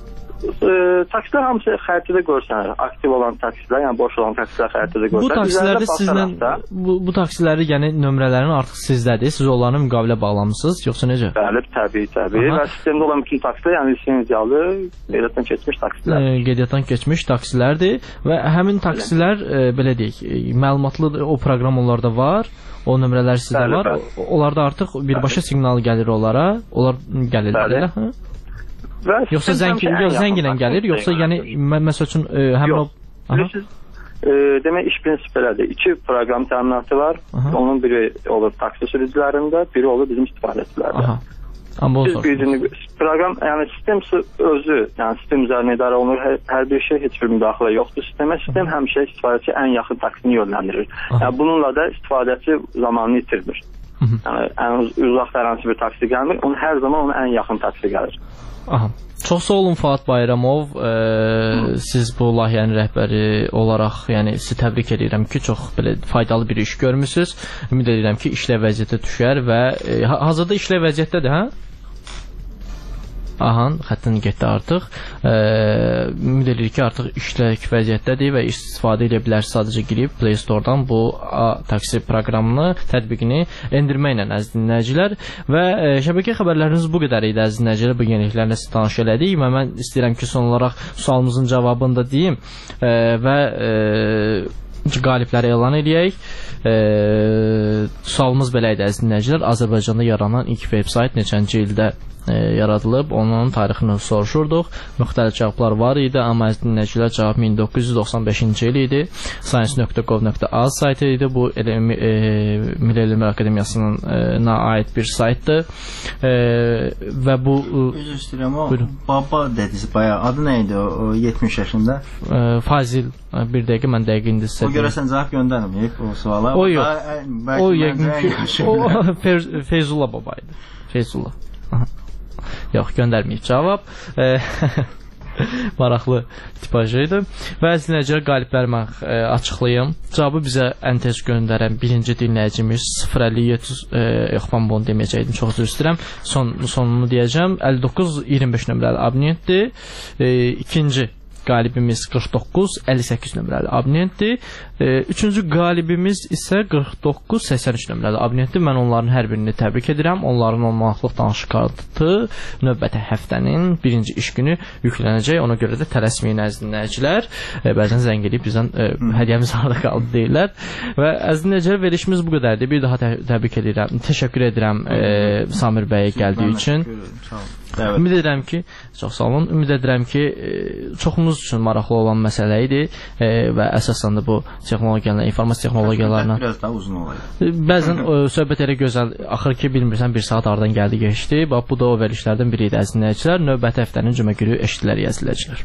E, taksilər hamısı xəritədə görsənir. Aktiv olan taksilər, yəni boş olan taksilər xəritədə görsənir. Bu taksilərdə sizlə, bu, bu taksiləri, yəni nömrələrin artıq sizdədir. Siz onlarla müqavilə bağlamısınız, yoxsa necə? Bəli, təbii, təbii. Aha. Və sistemdə olan bütün taksilər, yəni lisenziyalı, qeydiyyatdan keçmiş taksilər. E, qeydiyyatdan keçmiş taksilərdir və həmin taksilər, e, belə deyək, e, məlumatlı o proqram onlarda var. O nömrələr sizdə bəli, var. Bəli. Onlarda artıq birbaşa siqnal gəlir onlara. Onlar gəlir. Bəli. Hə? Yoxsa zənglə gəlir, yoxsa yəni məsəl üçün həmin o... Bilirsiniz, e, demək iş prinsipi elədir. İki proqram təminatı var. Aha. Onun biri olur taksi sürücülərində, biri olur bizim istifadəçilərdə. Biz gücünü, proqram, yəni sistem özü, yəni sistem üzərinə idarə olunur, hər, hər bir şey, heç bir müdaxilə yoxdur sistemə. Sistem həmişə istifadəçi ən yaxın taksini yönləndirir. Yəni bununla da istifadəçi zamanını itirmir. Yəni ən uzaq hər bir taksi gəlmir, onun hər zaman onun ən yaxın taksi gəlir. Aha. Çox sağ olun Fuad Bayramov. E, siz bu layihənin rəhbəri olaraq, yəni sizi təbrik edirəm ki, çox belə faydalı bir iş görmüsünüz. Ümid edirəm ki, işlə vəziyyətə düşər və e, hazırda işlə vəziyyətdədir, hə? Aha, xəttin getdi artıq. E, ümid edirik ki, artıq işlək vəziyyətdədir və istifadə edə bilər. Sadəcə girib Play Store-dan bu taksi proqramını, tətbiqini endirməklə əziz dinləyicilər. Və e, şəbəkə xəbərləriniz bu qədər idi əziz dinləyicilər. Bu yeniliklərlə sizi tanış elədik və mən istəyirəm ki, son olaraq sualımızın cavabını da deyim e, və e, qalibləri elan edək. E, sualımız belə idi əziz dinləyicilər. Azərbaycanda yaranan ilk veb-sayt neçənci ildə E, yaradılıb, onun tarixini soruşurduq. Müxtəlif cavablar var idi, amma əziz dinləyicilər cavab min doqquz yüz doxsan beşinci il idi. science nöqtə gov nöqtə az saytı idi. Bu e, Milli Elmlər Akademiyasının e, aid bir saytdır. E, və bu Üzr istəyirəm, o baba dediniz bayağı. Adı nə idi o yetmiş yaşında? E, Fazil. Bir dəqiqə, mən dəqiq indi sizə. O görəsən cavab göndərməyib o suala. O yox. O yəqin ki, o Feyzullah baba idi. Feyzullah. Yox, göndərməyib cavab. Maraqlı tipajı idi. Və əziz dinləyicilər, qalibləri mən e, açıqlayım. Cavabı bizə ən tez göndərən birinci dinləyicimiz sıfır əlli yeddi e, yox, mən bunu deməyəcəkdim, çox üzr istəyirəm. Son, sonunu deyəcəm. əlli doqquz iyirmi beş nömrəli abonentdir. E, ikinci qalibimiz qırx doqquz əlli səkkiz nömrəli abonentdir. E, üçüncü qalibimiz isə qırx doqquz səksən üç nömrəli abonentdir. Mən onların hər birini təbrik edirəm. Onların on manatlıq danışıq kartı növbəti həftənin birinci iş günü yüklənəcək. Ona görə də tələsməyin əziz dinləyicilər. E, bəzən zəng edib bizdən e, hədiyyəmiz harada qaldı deyirlər. Və əziz dinləyicilər, verilişimiz bu qədərdir. Bir daha tə təbrik edirəm. Təşəkkür edirəm e, Samir bəyə gəldiyi üçün. Ümid edirəm ki, çox sağ olun. Ümid edirəm ki, çoxumuz üçün maraqlı olan məsələ idi e, və əsasən də bu texnologiyalarla, informasiya texnologiyalarla biraz daha uzun olaydı. Bəzən e, söhbət elə gözəl axır ki, bilmirsən bir saat aradan gəldi keçdi. Bax bu da o verilişlərdən biri idi əziz dinləyicilər. Növbəti həftənin cümə günü eşitdilər əziz dinləyicilər.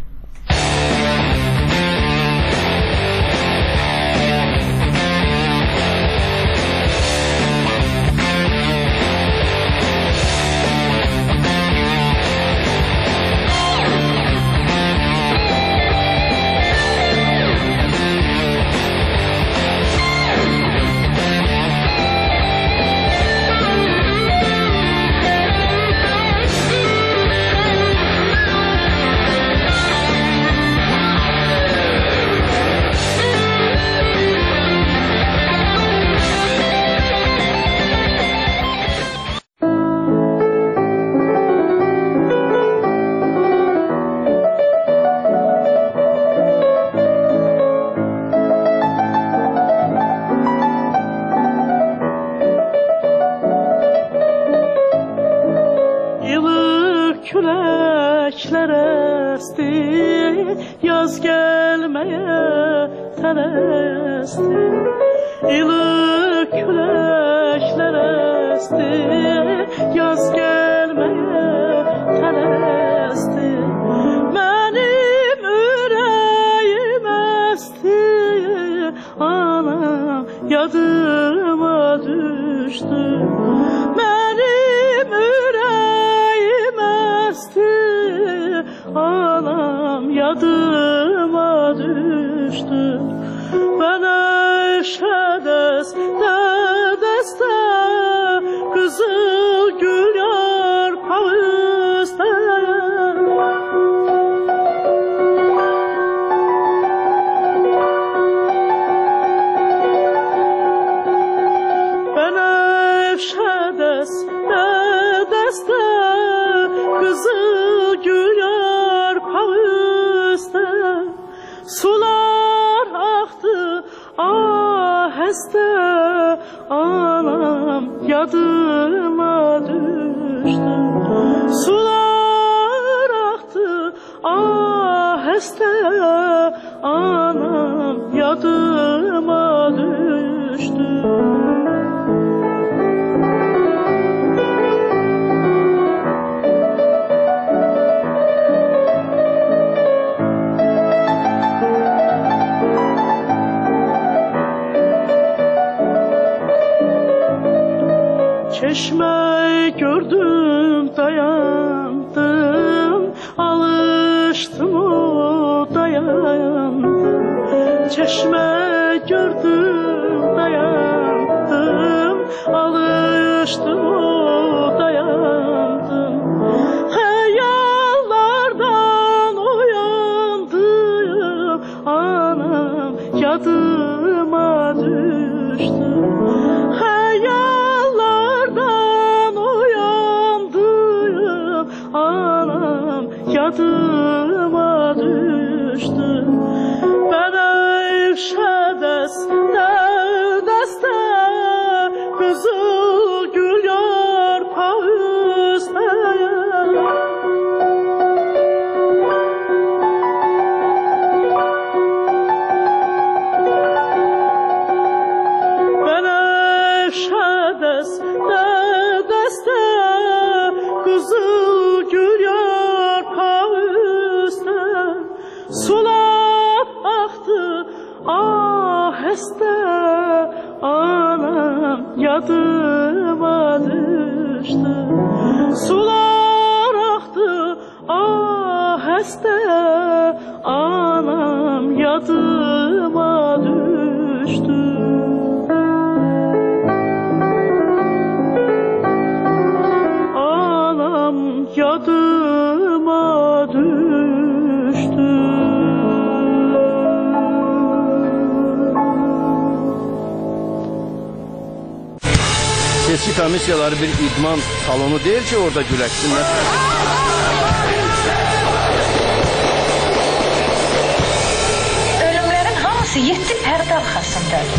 Çeşme gördüm dayandım, alıştım o dayandım. Çeşme gördüm dayandım, alıştım o dayandım. Hayallardan uyandım, anam yadıma düştü. Hayallardan uyandım, anam yadıma düştü. Ben evşedeste deste, kızıl gül yarpağı üsteye. Ben evşedeste deste, kızıl gül yarpağı üsteye. Sular aktı aheste, anam yadıma düştü. Sular aktı aheste, anam yadıma düştü. Anam yadıma düştü. Seçki komissiyaları bir idman salonu değil ki orada güləşsinlər. Ölümlərin hamısı yeddi pərdə arxasındadır.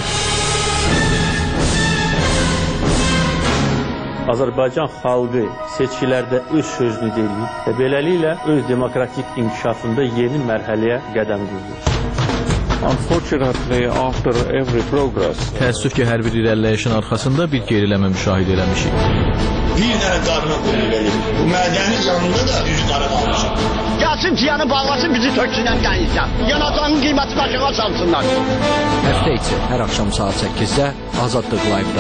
Azərbaycan xalqı seçkilərdə öz sözünü deyir və beləliklə öz demokratik inkişafında yeni mərhələyə qədəm qoyur. Unfortunately, after every progress, təəssüf ki, hər bir irəliləyişin arxasında bir geriləmə müşahidə eləmişik. Bir dənə qarına qullu verir. Bu mədəni canında da düz qarı qalmışıq. Gəlsin ciyanı bağlasın, bizi töksünən qənizdən. Yanacağının qiyməti başına çalsınlar. Həftə içi hər axşam saat səkkizdə Azadlıq Live-da.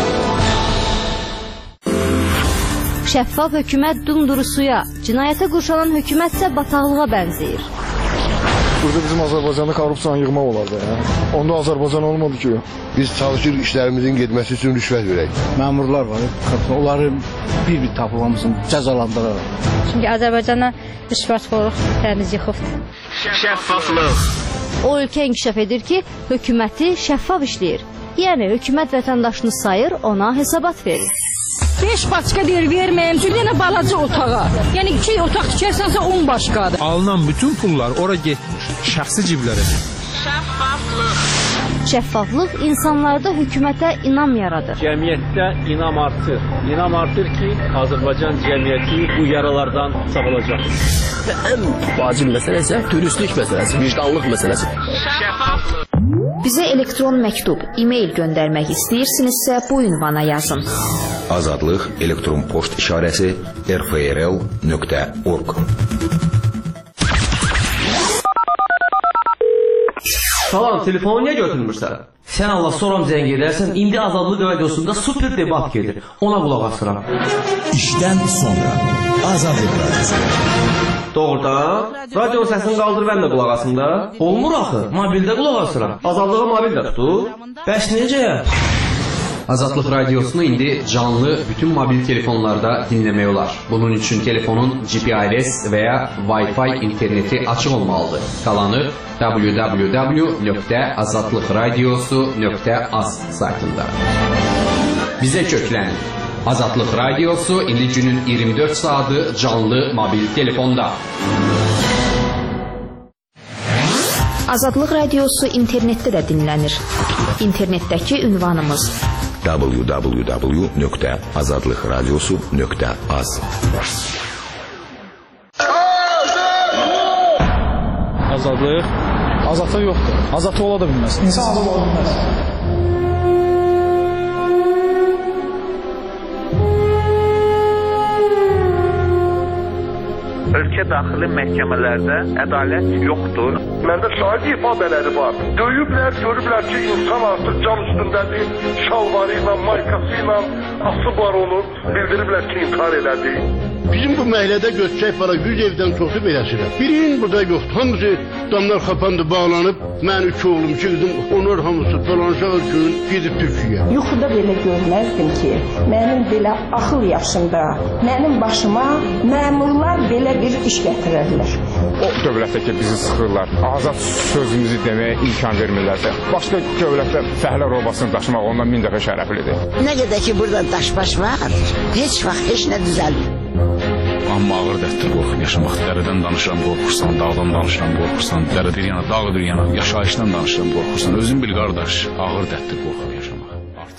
Şəffaf hökumət dumdurusuya, cinayətə qurşanan hökumət isə bataqlığa bənzəyir. Burada bizim Azərbaycanda korrupsiyanı yığmaq olardı. Ya. Onda Azərbaycan olmadı ki. Biz çalışırıq işlərimizin getməsi üçün rüşvət verək. Məmurlar var, onları bir-bir tapıb hamısını cəzalandırırlar. Çünki Azərbaycana rüşvətxorluq təmiz yıxıbdır. Şəffaflıq. O ölkə inkişaf edir ki, hökuməti şəffaf işləyir. Yəni, hökumət vətəndaşını sayır, ona hesabat verir. beş başqa deyir verməyim, çünki yenə balaca otağa. Yəni iki otaq tikərsənsə on başqadır. Alınan bütün pullar ora getmir, şəxsi ciblərə. Şəffaflıq. Şəffaflıq insanlarda hökumətə inam yaradır. Cəmiyyətdə inam artır. İnam artır ki, Azərbaycan cəmiyyəti bu yaralardan sağalacaq. Və ən vacib məsələ isə dürüstlük məsələsi, vicdanlıq məsələsi. Şəffaflıq. Bizə elektron məktub, e-mail göndərmək istəyirsinizsə bu ünvana yazın. Azadlıq elektron poçt işarəsi r f r l nöqtə org. Salam, telefonu niyə götürmürsən? Sən Allah soram zəng edərsən, indi Azadlıq radiosunda super debat gedir. Ona qulaq asıram. İşdən sonra Azadlıq radiosu. Doğrudan, radio səsini qaldır mən də qulaq asım da. Olmur axı, mobildə qulaq asıram. Azadlığa mobildə tutur. Bəs necə? Azadlıq radiosunu indi canlı bütün mobil telefonlarda dinləmək olar. Bunun üçün telefonun G P R S və ya Wi-Fi interneti açıq olmalıdır. Qalanı w w w nöqtə azadlıqradiosu nöqtə az saytında. Bizə köklənin. Azadlıq radiosu indi günün iyirmi dörd saatı canlı mobil telefonda. Azadlıq radiosu internetdə də dinlənir. İnternetdəki ünvanımız w w w nöqtə azadlıqradiosu nöqtə az. Azadlıq azadlıq yoxdur. Azadlıq ola da bilməz. İnsan azad ola bilməz. Ölkə daxili məhkəmələrdə ədalət yoxdur. Məndə şahid ifadələri var. Döyüblər, görüblər ki, insan artıq cam üstündədir, şalvarı ilə, maykası ilə asıblar onu, bildiriblər ki, intihar elədi. Bizim bu məhəllədə götürək para yüz evdən çoxu beləsidir. Birinin burada yoxdur. Hamısı damlar xapandı, bağlanıb. Mən üç oğlum, iki qızım, onlar hamısı falanşaq üçün gedib Türkiyə. Yuxuda belə görməzdim ki, mənim belə axıl yaşımda, mənim başıma məmurlar belə bir iş gətirərlər. O dövlətdə ki, bizi sıxırlar, azad sözümüzü deməyə imkan vermirlərsə, başqa dövlətdə fəhlə robasını daşımaq ondan min dəfə şərəflidir. Nə qədər ki, burada daşbaş var, heç vaxt heç nə düzəlmir. Amma ağır dərddir qorxu yaşamaq. Dərədən danışıram qorxursan, dağdan danışıram qorxursan, dərə bir yana, dağ bir yana, yaşayışdan danışıram qorxursan. Özün bil qardaş, ağır dərddir qorxu yaşamaq.